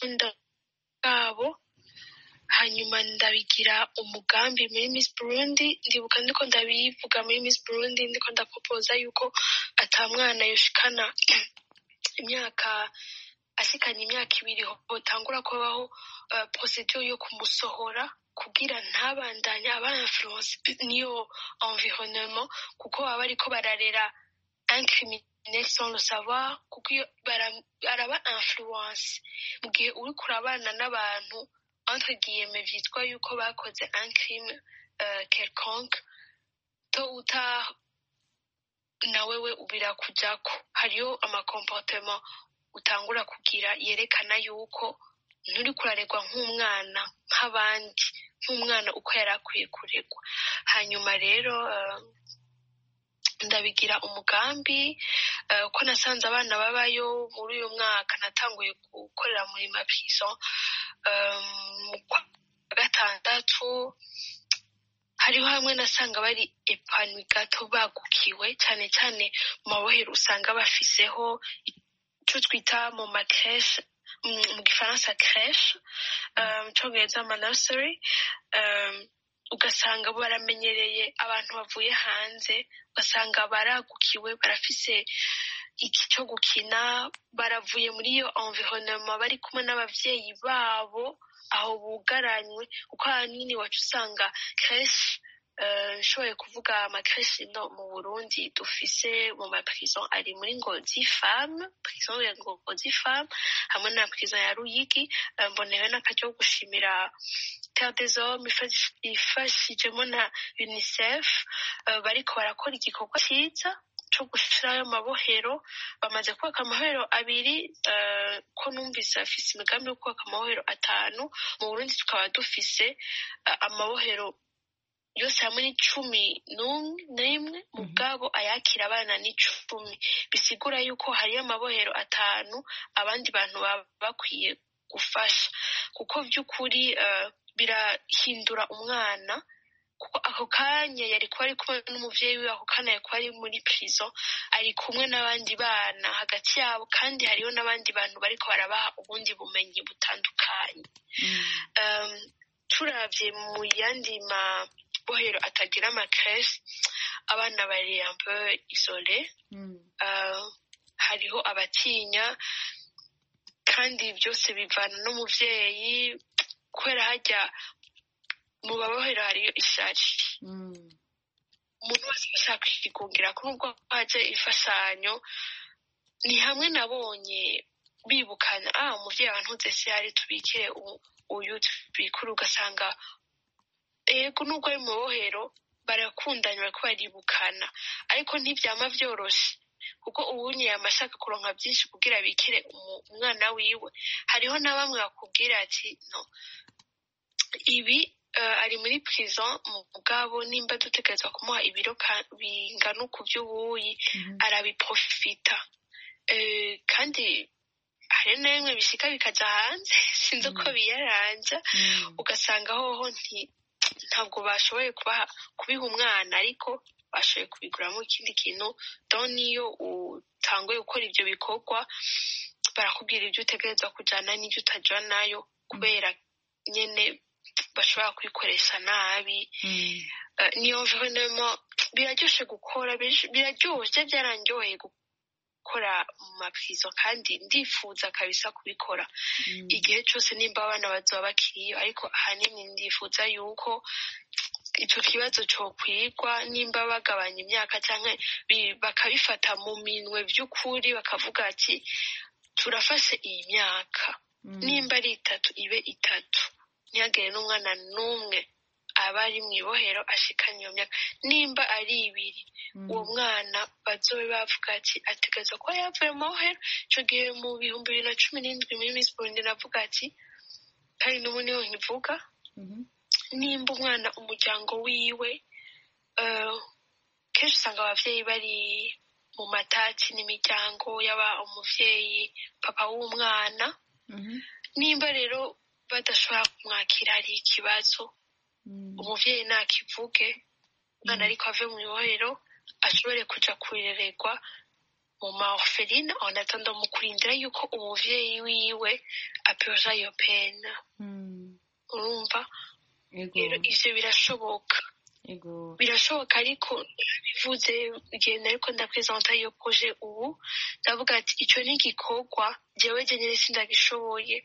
ndabo, hanyuma ndabigira umugambi muri Miss Burundi. Ndibuka ndiko ndabivuga muri Miss Burundi, ndiko ndaproposa yuko ata mwana yoshikana imyaka ashikanye imyaka ibiri hotangura kubaho uh, procedure yo kumusohora kugira ntabandanya aba influence niyo environnement, kuko baba bariko bararera incriminé sans le savoir, kuko baraba influence mu gihe uri kurabana n'abantu entre guillemets vyitwa yuko bakoze un crime uh, quelconque, to uta nawewe ubira kujako. Hariyo ama comportement utangura kugira yerekana yuko nturi kuraregwa nk'umwana nk'abandi, nk'umwana uko yarakwiye kuregwa. Hanyuma rero uh, ndabigira umugambi uh, ko nasanze abana babayo muri uyu mwaka. Natanguye gukorera muri ma prison um, mu kwa gatandatu. Hariho hamwe nasanga bari epanoui gato, bagukiwe cyane cyane mu mabohero. Usanga bafiseho icyo twita mu macreche, mu gifaransa creche, um, cyongereza ama nursery. um, ugasanga baramenyereye abantu bavuye hanze, ugasanga baragukiwe, barafise iki cyo gukina, baravuye muri iyo environnement, bari kumwe n'abavyeyi babo aho bugaranywe. Uko ahanini wacu usanga creche, nshoboye uh, kuvuga amacreche no mu Burundi dufise mu ma prison ari muri Ngozi Femme, prison ya Ngozi Femme hamwe na prison ya Ruyigi. Uh, mbonewe n'akajyo gushimira Terre des Hommes ifashijemo na UNICEF, uh, bariko barakora igikorwa cyiza cyo gushirayo mabohero. Bamaze kubaka amabohero abiri, uh, ko numvise afise imigambi yo kubaka amabohero atanu. Mu Burundi tukaba dufise uh, amabohero yose hamwe ni cumi n'imwe, mugabo ayakira abana ni cumi. Bisigura yuko hariyo amabohero atanu abandi bantu bakwiye gufasha, kuko vy'ukuri uh, birahindura umwana. Kuko ako kanya yari kuba ari kumwe n'umuvyeyi we, ako kanya yari kuba ari muri prison ari kumwe n'abandi bana hagati yabo, kandi hariyo n'abandi bantu bariko barabaha ubundi bumenyi butandukanye. mm. um, turavye mu yandi mabohero atagira amacreche, abana bari un peu isolé. mm. uh, hariho abatinya, kandi byose bivana n'umuvyeyi, kubera hajya mu babohero hariyo ishari umuntu wese ashaka kwigungira ko nubwo haje imfashanyo ni hamwe nabonye bibukana ah umuvyeyi wantuze se yari tubikire uyu tubikuru ugasanga ego nubwo ari mu bohero barakundanye bariko baribukana ariko ntivyama vyoroshe kuko ubunye amashaka kuronka byinshi kugira bikire umwana wiwe hariho na bamwe bakubwira ati no ibi uh, ari muri prison mugabo nimba dutegereza kumuha ibiro bingana uku by'ubuyi mm-hmm. arabiprofita uh, kandi hari nemwe bishika bikaja hanze sinzi uko mm-hmm. biyaranja mm-hmm. ugasanga hoho nti ntabwo bashoboye kubaha kubiha umwana ariko bashoboye kubiguramo ikindi kintu don niyo utanguye gukora ibyo bikorwa barakubwira ibyo utegereza kujana n'ibyo utajanayo kubera nyene bashobora kwikoresha nabi mm. uh, niyo vraiment biraryoshe gukora biraryoshe byaranyoye gukora mu maprizo kandi ndifuza kabisa kubikora mm. igihe cyose nimba abana bazoba bakiriyo ariko ahanini ndifuza yuko icyo kibazo cyo kwigwa nimba bagabanya imyaka cyangwa bakabifata mu minwe by'ukuri bakavuga ati turafashe iyi myaka mm. nimba ari itatu ibe itatu ntihagire n'umwana n'umwe aba ari mu ibohero ashikanye iyo myaka nimba ari ibiri mm. uwo mwana bazobe bavuga ati ategereza kuba yavuye mu bohero icyo gihe mu bihumbi bibiri na cumi n'indwi muri Miss Burundi navuga ati kandi n'ubu niho nkivuga mm-hmm. nimba umwana umuryango wiwe uh, kenshi usanga abavyeyi bari mu matati n'imiryango yaba umuvyeyi papa w'umwana mm-hmm. nimba rero badashobora kumwakira hari ikibazo mm. umuvyeyi nakivuge umwana mm. ariko ave mu ibohero ashobore kuja kurererwa mu ma orpheline en attendant mu kurindira yuko umuvyeyi wiwe apurja iyo pena mm. urumva rero ivyo birashoboka ego birashoboka ariko bivuze igihe nariko ndapresenta iyo projet ubu ndavuga ati ico ni igikorwa jewe jenyene sindagishoboye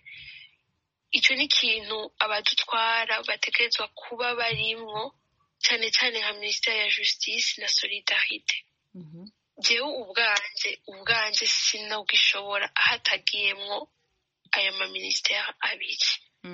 icyo ni ikintu abadutwara bategerezwa kuba barimwo cyane cyane nka minisiteri ya justice na solidarite jewe ubwanje ubwanje sinogishobora ahatagiyemwo ayo ma ministeri abiri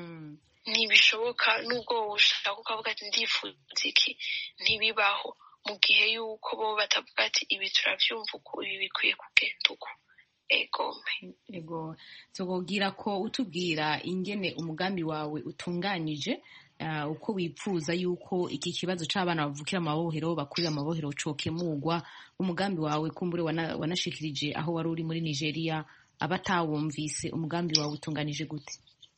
ntibishoboka nubwo ushaka ukavuga ati ndifuza iki ntibibaho mu gihe yuko bo batavuga ati ibi turavyumva uko ibi bikwiye kugenda uko ego ego tugogira ko utubwira ingene umugambi wawe utunganije uh, uko wipfuza yuko iki kibazo c'abana bavukira amabohero bakurira amabohero cokemurwa umugambi wawe kumbure wana, wanashikirije aho wari uri muri Nigeria abatawumvise umugambi wawe utunganije gute?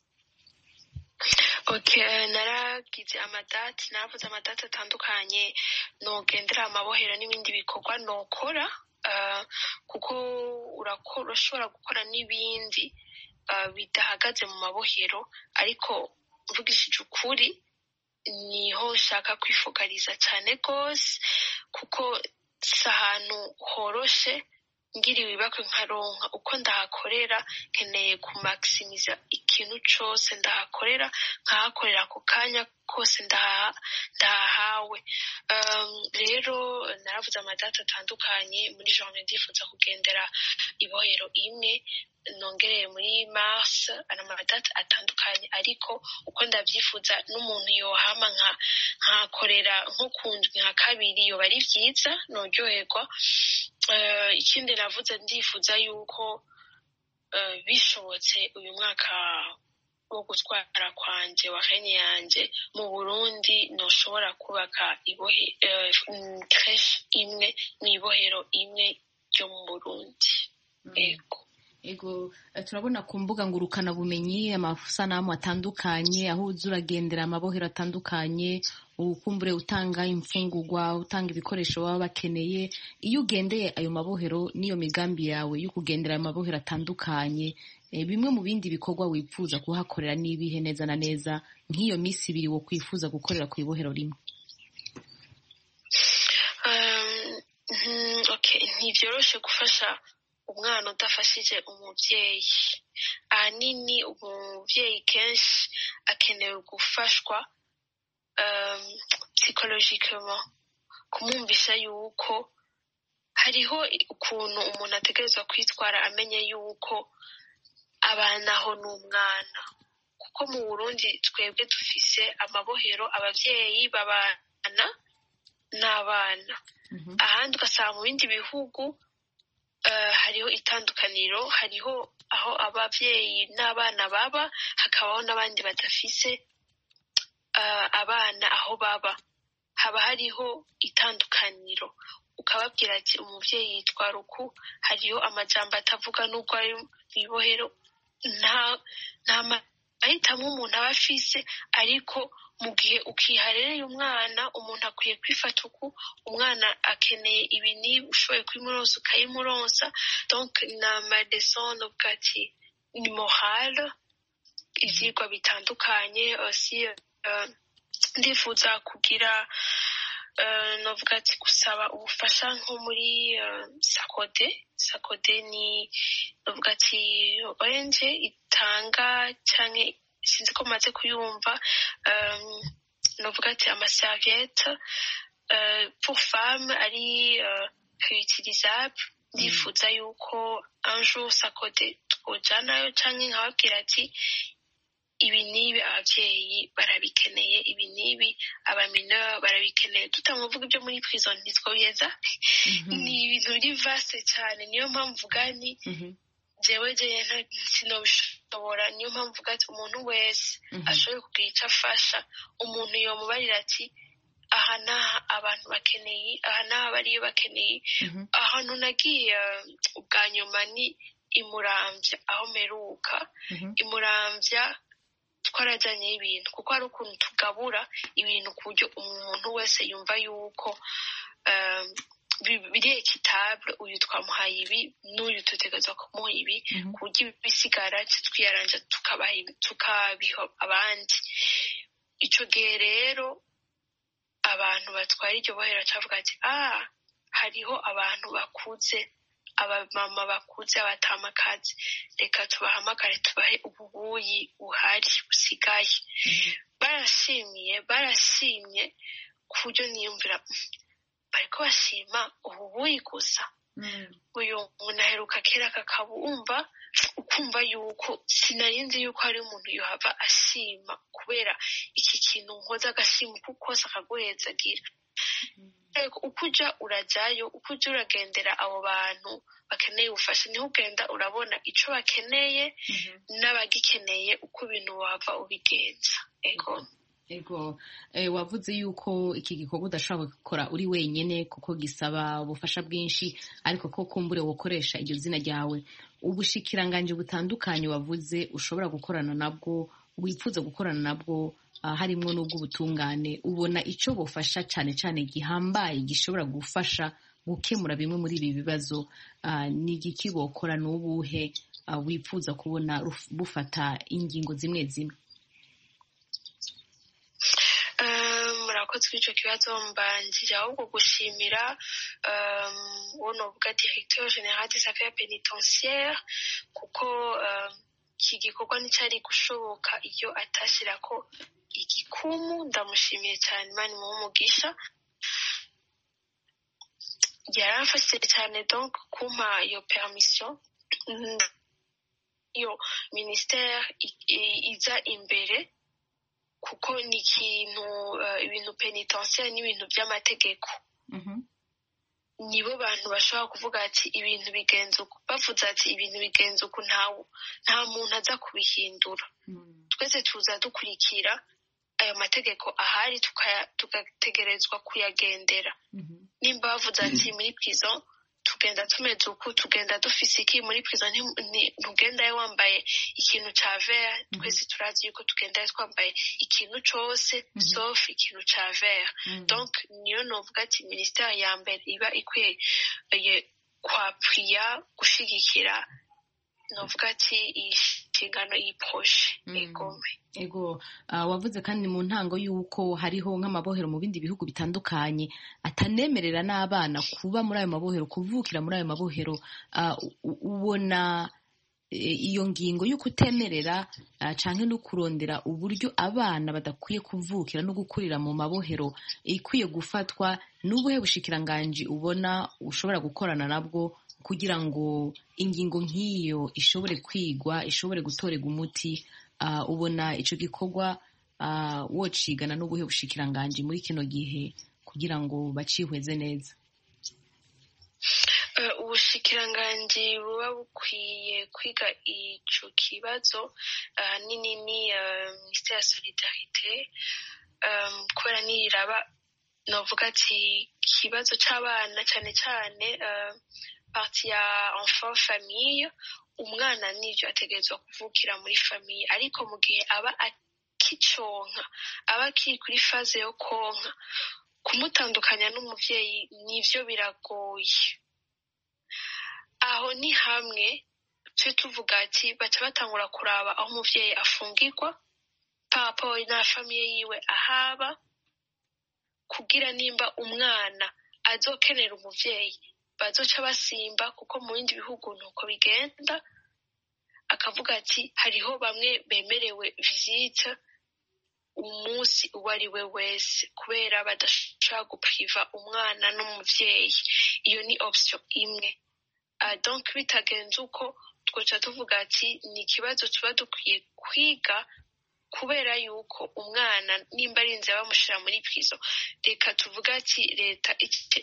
Okay, naragize amadati naravuze amadati atandukanye nogendera amabohero n'ibindi bikorwa nokora uh, kuko urakora ushobora gukora n'ibindi uh, bidahagaze mu mabohero ariko mvugishije ukuri niho nshaka kwifokaliza cyane gose kuko si ahantu horoshe ngiriwe ibakwe nkaronka uko ndahakorera nkeneye kumaximiza ikintu cose ndahakorera nkahakorera ku kanya kose ndahawe um, rero naravuze amadata atandukanye muri journée ndifuza kugendera ibohero imwe nongereye muri mars ana amadata atandukanye ariko uko ndavyifuza n'umuntu yohama nka nkakorera nko kundwi nka kabiri yo bari vyiza noryoherwa. Uh, ikindi navuze ndifuza yuko uh, bishobotse uyu mwaka wo gutwara kwanje wa henye yanje mu Burundi noshobora kubaka ibohe uh, creche imwe n'ibohero imwe ryo mu Burundi. mm. ego ego turabona ku mbuga ngurukana bumenyi amasanamu atandukanye aho uzuragendera amabohero atandukanye ukumbure utanga imfungurwa utanga ibikoresho baba bakeneye iyo ugendeye ayo mabohero niyo migambi yawe yo kugendera ayo mabohero atandukanye e, bimwe mu bindi bikorwa wipfuza kuhakorera nibihe neza na neza nk'iyo misi ibiri wo kwifuza gukorera ku ibohero rimwe? um, mm, okay ntivyoroshe gufasha umwana udafashije umuvyeyi ahanini umuvyeyi kenshi akenewe gufashwa um, psychologiquement kumwumvisha yuko hariho ukuntu umuntu ategerezwa kwitwara amenye yuko abanaho n'umwana kuko mu Burundi twebwe dufise amabohero abavyeyi babana n'abana mm-hmm. ahandi ugasanga mu bindi bihugu uh, hariho itandukaniro hariho aho abavyeyi n'abana baba hakabaho n'abandi badafise uh, abana aho baba haba hariho itandukaniro ukababwira ati umuvyeyi yitwara uku hariho amajambo atavuga n'ubwo ari ibohero nta nta mahitamo umuntu aba afise ariko mu gihe ukiharereye umwana umuntu akwiye kwifata uku umwana akeneye ibi niba ushoboye kubimuronsa ukayimuronsa donc na madescent uvuga ati ni morale ivyigwa bitandukanye aussi uh, ndifuza kugira Uh, novuga ati gusaba ubufasha nko muri uh, sakode sakode ni novuga ati O N G itanga canke sinzi ko maze kuyumva um, novuga ati amaserviette uh, pour femmes ari uh, réutilisable ndifuza mm. yuko un jour sakode twojanayo canke nkababwira ati ibi nibi abavyeyi barabikeneye ibi nibi abamineur barabikeneye tutamuvuga ibyo muri prison ntitwobiyeza ni ibintu biri vaste cyane niyo mpamvu gani jewe je sinobishobora niyo mpamvu gati umuntu wese ashoboye kugira icyo afasha umuntu yomubarira ati aha naha abantu bakeneye aha naha bariyo bakeneye ahantu nagiye ubwa nyuma ni imuramvya aho meruka imuramvya twarajanye ibintu kuko hari ukuntu tugabura ibintu ku buryo umuntu wese yumva yuko um, biri ekitable uyu twamuhaye ibi n'uyu tutegerezwa kumuha ibi ku buryo ibisigara twiyaranja tukabaha tukabiha abandi ico gihe rero abantu batwara iryo bohera cavuga ati ah hariho abantu bakuze abamama bakuze abatamakazi reka tubahamagare tubahe ububuyi buhari busigaye barashimiye barashimye ku buryo niyumvira bariko bashima ububuyi gusa uyu umuntu aheruka kera kakabumva ukumva yuko sinarinzi yuko hari umuntu yohava ashima kubera iki kintu nkoza agashima uko kose akaguhezagira uko uja urajayo uko uja uragendera abo bantu bakeneye ubufasha niho ugenda urabona ico bakeneye n'abagikeneye uko ibintu wava ubigenza ego ego eh, wavuze yuko iki gikorwa udashobora gukora uri wenyene kuko gisaba ubufasha bwinshi ariko ko kumbure wokoresha iryo zina ryawe ubushikiranganje butandukanye wavuze ushobora gukorana nabwo wifuza gukorana nabwo Uh, harimwo n'ubwo ubutungane ubona ico bufasha cane cane gihambaye gishobora gufasha gukemura bimwe muri ibi bibazo uh, ni igiki bokora n'ubuhe uh, wifuza kubona bufata ingingo zimwe zimwe murakoze kw'ico kibazo mbanjira ahubwo gushimira uno uvuga directeur général des affaires pénitentiaires kuko iki gikorwa nticari gushoboka iyo atashirako igikumu ndamushimiye cyane Imana imuhe umugisha yaramfashije cyane donc kumpa iyo permission iyo ministère iza imbere kuko ni ikintu uh, ibintu penitentiaire n'ibintu by'amategeko nibo bantu bashobora kuvuga ati ibintu bigenze uko bavuze ati ibintu bigenze uko ntawe nta muntu aza kubihindura twese tuza dukurikira ayo mategeko ahari tugategerezwa kuyagendera nimba bavuze ati muri prison tugenda tumeze uku tugenda dufise iki muri prison ntugenda wambaye ikintu ca vert twese turazi yuko tugenda twambaye ikintu cose sauf ikintu ca vert donc niyo novuga ati ministère ya mbere iba ikwiye kwapria gushigikira novuga ati inshingano y'iporoje egome ego uh, wavuze kandi mu ntango yuko hariho nk'amabohero mu bindi bihugu bitandukanye atanemerera n'abana kuba muri ayo mabohero kuvukira muri ayo mabohero uh, ubona iyo ngingo yo kutemerera canke no kurondera uburyo abana badakwiye kuvukira no gukurira mu mabohero ikwiye gufatwa n'ubuhe bushikiranganji ubona ushobora gukorana nabwo kugira ngo ingingo nk'iyo ishobore kwigwa ishobore gutorega umuti uh, ubona ico gikorwa uh, wocigana n'ubuhe bushikiranganji muri kino gihe kugira ngo bacihweze neza? Uh, ubushikiranganji buba bukwiye kwiga ico kibazo uh, nini ni uh, Ministère ya Solidarité um, kubera niraba novuga ati ikibazo c'abana cane cane uh, parti ya enfant famille umwana nivyo ategerezwa kuvukira muri famille ariko mu gihe aba akiconka aba akiri kuri faze yo konka kumutandukanya n'umuvyeyi nivyo biragoye. Aho ni hamwe twe tuvuga ati baca batangura kuraba aho umuvyeyi afungirwa papa na famille yiwe ahaba kugira nimba umwana azokenera umuvyeyi bazoca basimba kuko mu bindi bihugu nuko bigenda akavuga ati hariho bamwe bemerewe visite umunsi uwo ari we wese kubera badashaka gupriva umwana n'umuvyeyi. Iyo ni option imwe. Uh, donc bitagenze uko twoca tuvuga ati ni ikibazo tuba dukwiye kwiga kubera yuko umwana nimba arinze bamushira muri prison reka tuvuga ati leta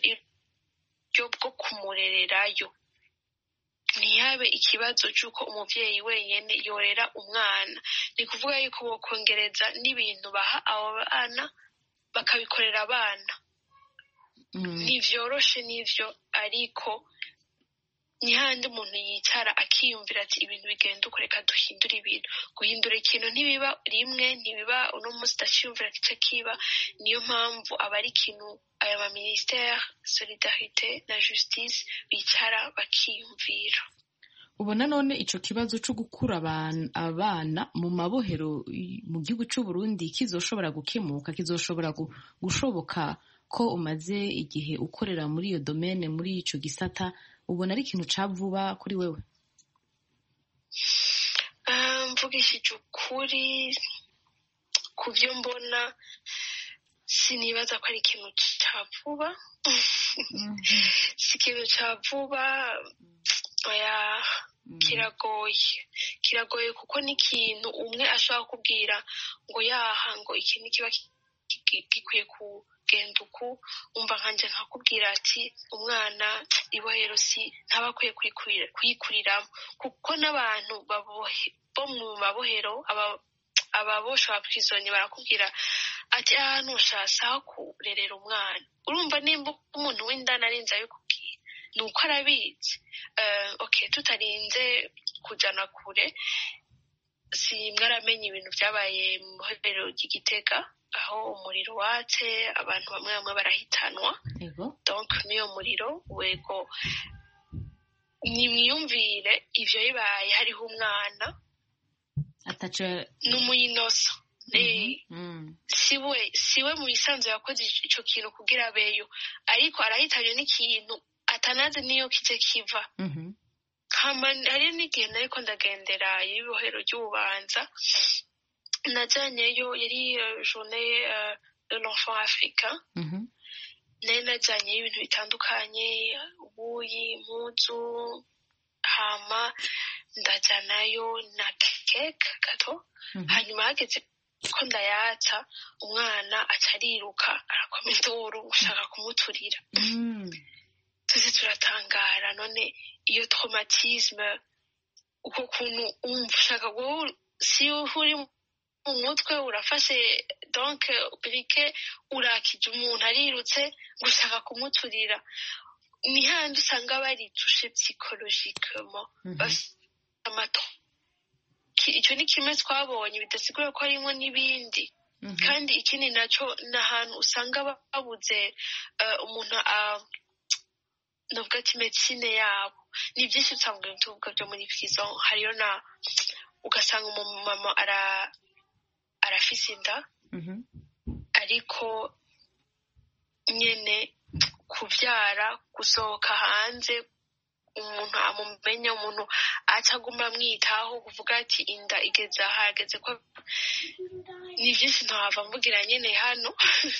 yo bwo kumurererayo ntihabe ikibazo cy'uko umuvyeyi wenyene yorera umwana. Ni kuvuga yuko bokongereza n'ibintu baha abo bana bakabikorera abana. mm. Ntivyoroshe n'ivyo ariko ni handi umuntu yicara akiyumvira ati ibintu bigenda uko reka duhindura ibintu. Guhindura ikintu ntibiba rimwe ntibiba uno munsi udaciyumvira ati ico kiba. Niyo mpamvu aba ari ikintu aya ma ministère Solidarité na Justice bicara bakiyumvira. Ubona none ico kibazo cyo gukura abana, abana mu mabohero mu gihugu c'u Burundi kizoshobora gukemuka kizoshobora gushoboka ko umaze igihe ukorera muri iyo domaine muri ico gisata ubona ari ikintu cavuba kuri wewe? Mvugishije ukuri ku byo mbona sinibaza ko ari ikintu cavuba. Si ikintu cavuba oya kiragoye kiragoye kuko ni ikintu umwe ashobora kubwira ngo yaha ngo iki ni kiba gikwiye kugenda uku umva nkanje nkakubwira ati umwana ibohero si ntabakwiye kuyikuriramo kuko n'abantu bo mu mabohero ababosha ba prisonnier barakubwira ati ahantu ushaka kurerera umwana. Urumva nimba umuntu w'indani arinze abikubwira nuko arabizi. uh, okay tutarinze kujana kure si mwaramenye ibintu byabaye mu bohero ry'Igitega aho umuriro watse abantu bamwe bamwe barahitanwa. Donc niyo muriro wego nimwiyumvire ivyo bibaye hariho umwana ataca n'umuyinoso. Eh, mm. siwe siwe mu bisanzwe yakoze ico kintu kugira abeyo ariko arahitanye n'ikintu atanaze niyo kije kiva. Mhm. Kama hari n'igihe nariko ndagendera ibibohero ry'Ububanza najyanyeyo yari uh, journée uh, de l'enfant africain. Mhm. Nari najyanyeyo ibintu bitandukanye ubuyi impuzu hama ndajyanayo na cake gato. Mm-hmm. Hanyuma hageze ko ndayatsa umwana acariruka arakoma induru gushaka kumuturira. Mm. Tuzi turatangara none iyo traumatisme uko kuntu umva ushaka ngo si uri mu mutwe urafashe donc briquet urakije umuntu arirutse gushaka kumuturira ni handi usanga bari touché psychologiquement. Mm-hmm. Icyo ni kimwe twabonye bidasigura ko harimo n'ibindi. Mm-hmm. Kandi ikindi nacyo ni ahantu usanga babuze uh, umuntu uh, novuga ati medicine yabo ni byinshi usanga tuvuga byo muri prison hariyo na ugasanga umumama ara arafise inda. Mm-hmm. Ariko nyene kuvyara gusohoka hanze umuntu amumenye, umuntu acaguma amwitaho kuvuga ati inda igeze aha, ageze ko ni byinshi ntahava mvugira nyene hano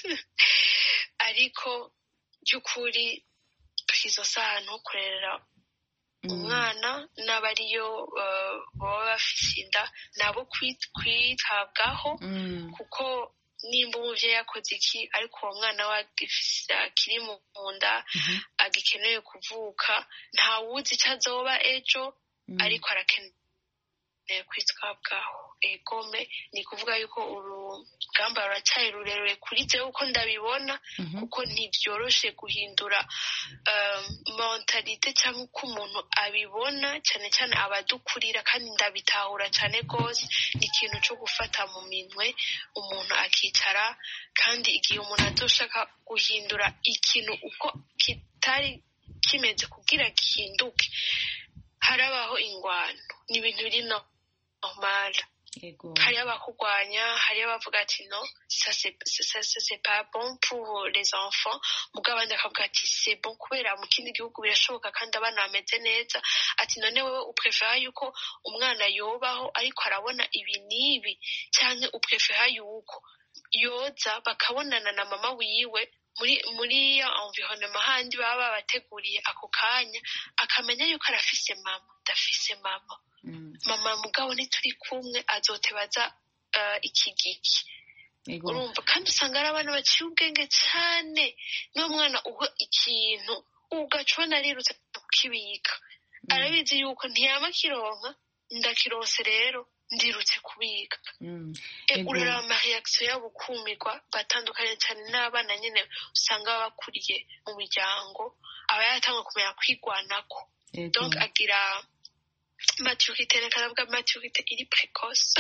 ariko by'ukuri twizosa ahantu ho kurerera umwana n'abariyo baba bafite inda nabo kwitabwaho kuko nimba umuvyeyi yakoze iki ariko uwo mwana we akiri mu nda agikeneye kuvuka ntawuzi icyo azoba ejo ariko arakeneye kwitabwaho. Egome ni kuvuga yuko urugamba ruracyari rurerure kuri jewe uko ndabibona kuko ntibyoroshe guhindura mentalite cyangwa uko umuntu abibona, cyane cyane abadukurira, kandi ndabitahura cyane rwose. ni ikintu cyo gufata mu minwe umuntu akicara, kandi igihe umuntu azoshaka guhindura ikintu uko kitari kimeze kugira gihinduke harabaho ingwano. ni ibintu biri normal. hariyo abakurwanya, hariyo abavuga ati no ça c'est pas bon pour les enfants, mugabo abandi akavuga ati c'est bon kubera mu kindi gihugu birashoboka kandi abana bameze neza. ati none wowe uprefera yuko umwana yobaho ariko arabona ibi n'ibi, cyangwa uprefera yuko yoza bakabonana na mama wiwe muri muri environnement handi baba babateguriye ako kanya, akamenya yuko arafise mama, dafise mama mama mugabo ntituri kumwe azotebaza iki giki. urumva kandi usanga ari abana baciye ubwenge cyane. niyo mwana uha ikintu ugacona arirutse kukibika, arabizi yuko ntiyama kironka, ndakironse rero ndirutse kubika. uraraba amareaction yabo ukumirwa batandukanye cyane n'abana nyine usanga baba bakuriye mu miryango aba yatanga kumenya kwigwanako. donc agira maturité, nakaravuga maturité iri precoce.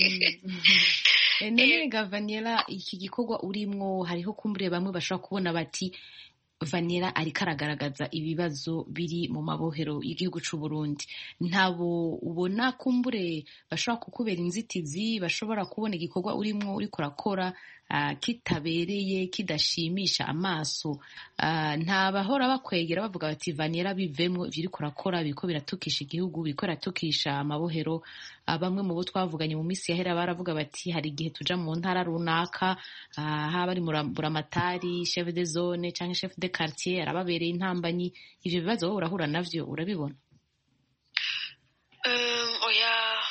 none Vanilla, iki gikorwa urimwo hariho kumbure bamwe bashobora kubona bati Vanilla ariko aragaragaza ibibazo biri mu mabohero y'igihugu c'u Burundi. ntabo ubona kumbure bashobora kukubera inzitizi, bashobora kubona igikorwa urimwo uriko urakora uh, kitabereye, kidashimisha amaso. uh, ntabahora bakwegera bavuga bati Vanilla bivemwo, ivyo uriko urakora biriko biratukisha igihugu, biriko biratukisha amabohero. uh, bamwe mu bo twavuganye mu misi yahera baravuga bati hari igihe tuja mu ntara runaka, uh, haba ari Buramatari, chef de zone canke chef de quartier arababereye intambanyi. ivyo bibazo wowe urahura navyo, urabibona? um, oya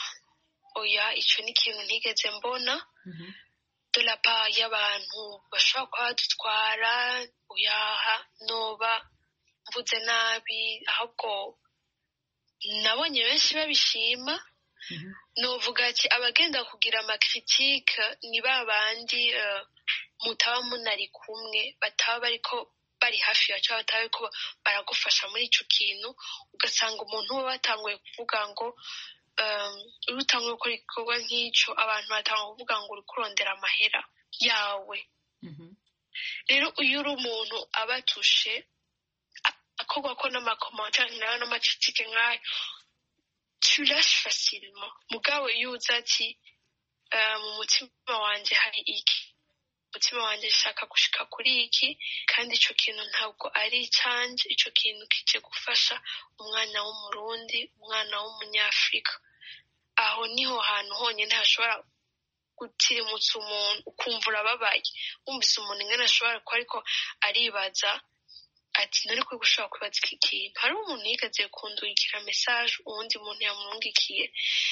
oya ico ni ikintu ntigeze mbona de la part y'abantu bashobora kuba badutwara. oyaha noba mvuze nabi, ahubwo nabonye benshi babishima. novuga ati abagenda kugira amakritike ni ba bandi uh, mutaba munari kumwe, bataba bariko bari hafi yacu, bataba bariko baragufasha muri ico kintu. ugasanga umuntu we batanguye kuvuga ngo um, uri utanguye gukora igikorwa nk'ico, abantu batanguye kuvuga ngo uri kurondera amahera yawe. rero iyo uri umuntu abatushe akorwa ko n'amakomantere nayo n'amakritike nk'ayo, tu lâches facilement. mugabo iyo uza ati mu mutima wanje hari iki, umutima wanje shaka gushika kuri iki, kandi ico kintu ntabwo ari icanje, ico kintu kije gufasha umwana w'umurundi, umwana w'umunyafrika. aho niho hantu honyine hashobora gutirimutsa umuntu, ukumva urababaye wumvise umuntu ingene ashobora kuba ariko aribaza ati nari kuri gushobora kwibaza iki kintu. hariho umuntu yigeze kundungikira message, uwundi muntu yamurungikiye,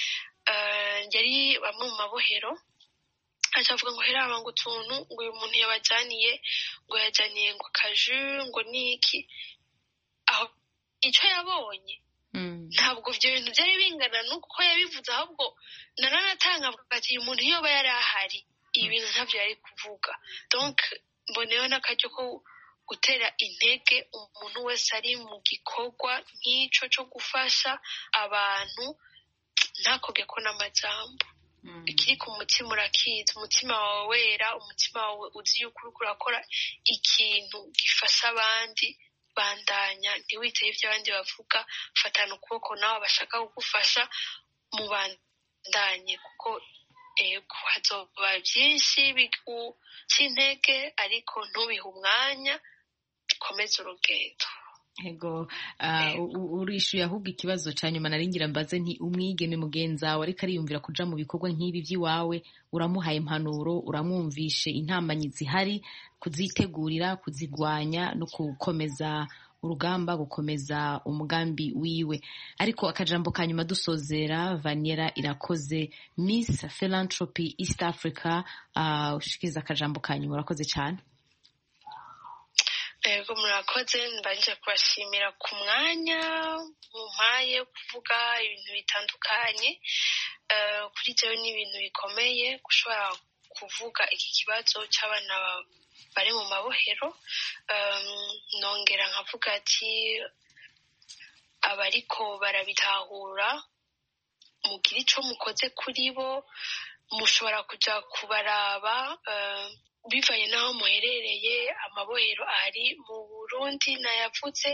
yari bamwe mu mabohero, acavuga ngo heraba ngo utuntu ngo uyu muntu yabajaniye, ngo yajaniye ngo kaju ngo niki. aho ico yabonye ntabwo ivyo bintu byari bingana nuko yabivuze, ahubwo naranatanga ati uyu muntu yoba yari ahari ibi bintu ntabyo yari kuvuga. donc mboneyeho n'akaryo ko gutera intege umuntu wese ari mu gikorwa nk'ico cyo gufasha abantu, ntakoge ko n'amajambo. ikiri ku mutima urakizi, umutima wawe wera, umutima wawe uzi yuko uriko urakora ikintu gifasha abandi. bandanya, ntiwiteye ibyo abandi bavuga, fatana ukuboko nawe bashaka kugufasha, mu bandanye, kuko ego hazoba byinshi biguca intege, ariko ntubihe umwanya, komeza urugendo. Ego uh, urishuye ahubwo ikibazo ca nyuma naringira mbaze nti umwigeme mugenza wawe ariko ariyumvira kuja mu bikorwa nk'ibi vy'iwawe uramuhaye impanuro uramwumvishe intambanyi zihari kuzitegurira kuzigwanya no gukomeza urugamba gukomeza umugambi wiwe ariko akajambo ka nyuma dusozera Vaniera Irakoze Miss Philanthropy East Africa uh, ushikiza akajambo ka nyuma urakoze cyane. Ego murakoze mbanje kubashimira ku mwanya mumpaye kuvuga ibintu bitandukanye uh, kuri jewe ni ibintu bikomeye gushobora kuvuga iki kibazo cy'abana bari mu mabohero um, nongera nkavuga ati abariko barabitahura mugira ico mukoze kuri bo mushobora kuja kubaraba uh, bivanye n'aho muherereye amabohero ari mu Burundi nayavuze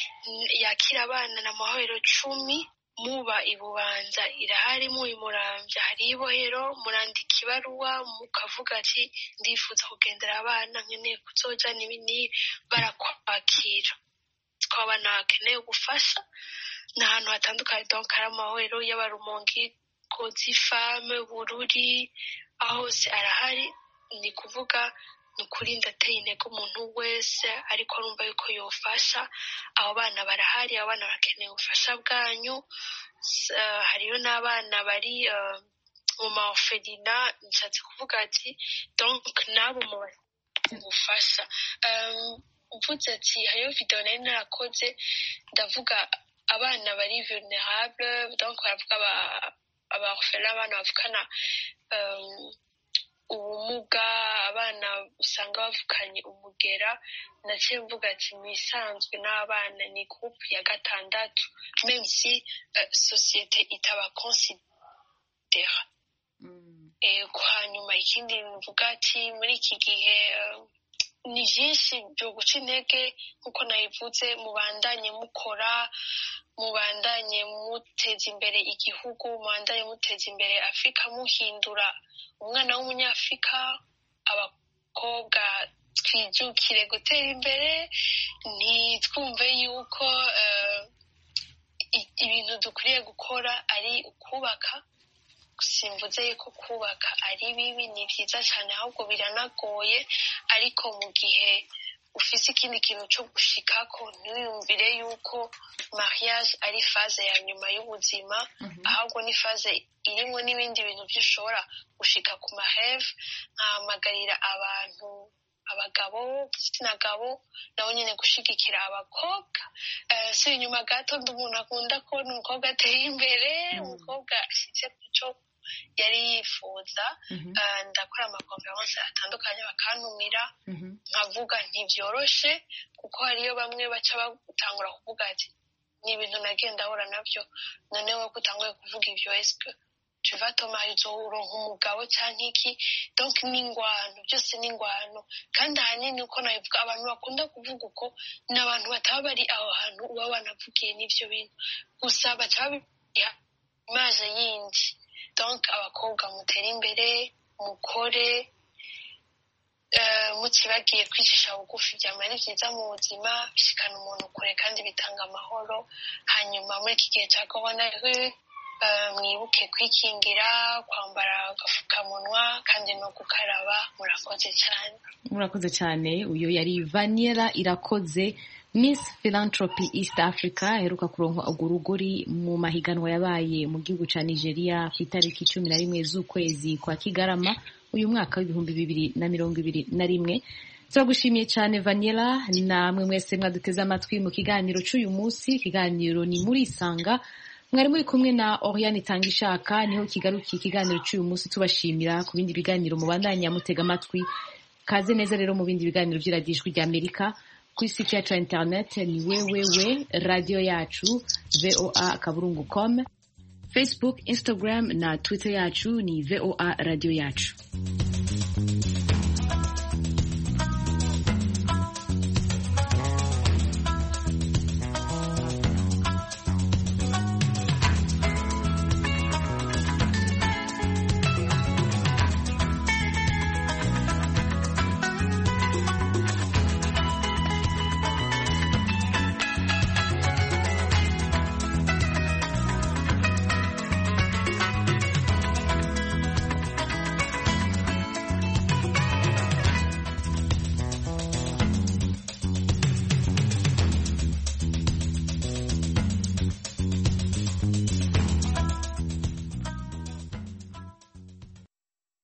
yakira abana n'amabohero cumi muba ibubanza irahari mu imuramvya hari ibohero murandika ibaruwa mukavuga ati ndifuza kugendera abana nkeneye kuzoja n'ibini barakwakira twabana bakeneye gufasha n'ahantu hatandukanye donc hari amabohero y'abarumongi Kozi Femme Bururi ahose arahari ni kuvuga nukuri ndateye intego umuntu wese ariko arumva yuko yofasha abo bana barahari abo bana bakeneye ubufasha bwanyu uh, hariyo n'abana bari uh, mu maorphelina nshatse kuvuga ati donc nabo mu bufasha um, mvuze ati hariyo video nari narakoze ndavuga abana bari vulnerable donc baravuga aba orphelin abana bavukana um, ubumuga abana usanga bavukanye umugera naciye mvuga ati mwisanzwe n'abana ni groupe ya gatandatu même si uh, société itaba considera mm. e hanyuma ikindi mvuga ati muri iki gihe uh, ni byinshi byo guca intege nkuko nabivuze mubandanye mukora mubandanye muteza imbere igihugu mubandanye muteza imbere Afrika muhindura umwana w'umunyafrika abakobwa twijukire gutera imbere ntitwumve yuko uh, ibintu dukwiriye gukora ari ukubaka simvuze yuko kubaka ari bibi ni byiza cyane ahubwo biranagoye ariko mu gihe ufise ikindi kintu cyo gushikako ntiyumvire yuko mariage ari phase ya nyuma y'ubuzima mm-hmm. ahubwo ni phase irimo n'ibindi bintu byushobora gushika ku maheve nkamagarira abantu abagabo igitsina gabo nabo nyene gushigikira abakobwa uh, si inyuma gato ndi umuntu akunda ko umukobwa ateye imbere umukobwa mm. ashitse kuco yari yifuza mm-hmm. uh, ndakora amakonferense atandukanye bakantumira mm-hmm. nkavuga ntivyoroshe kuko hariyo bamwe baca batangura kuvuga ati ni ibintu nagenda ahura navyo none wowe utanguye kuvuga ivyo eske tu vas tomarizo uronka umugabo canke iki donc n'ingwano byose n'ingwano kandi ahanini uko nabivuga abantu bakunda kuvuga uko n'abantu bataba bari aho hantu uba wanavugiye n'ivyo bintu gusa baca babiha imaje yindi donc abakobwa mutera imbere mukore uh, mukibagiye kwicisha bugufi byama ari vyiza mu buzima bishikana umuntu kure kandi bitanga amahoro hanyuma muri iki gihe cya corona Uh, mwibuke kwikingira kwambara agafukamunwa kandi no gukaraba murakoze cyane murakoze cyane uyo yari Vaniera Irakoze Miss Philanthropy East Africa heruka kuronka urugori mu mahiganwa yabaye mu gihugu ca Nigeria ku itariki cumi na rimwe z'ukwezi kwa Kigarama uyu mwaka w'ibihumbi bibiri na mirongo ibiri na rimwe turagushimiye cyane Vaniera namwe mwese mwaduteze amatwi mu kiganiro cy'uyu munsi ikiganiro ni muri Isanga mwari muri kumwe na Oriane Tangishaka niho kigarukiye ikiganiro cy'uyu munsi tubashimira ku bindi biganiro mubandanya mutega amatwi kaze neza rero mu bindi biganiro by'Iradijwi rya Amerika ku site yacu ya internet ni www radio yacu voa kaburungu com Facebook Instagram na Twitter yacu ni voa radio yacu.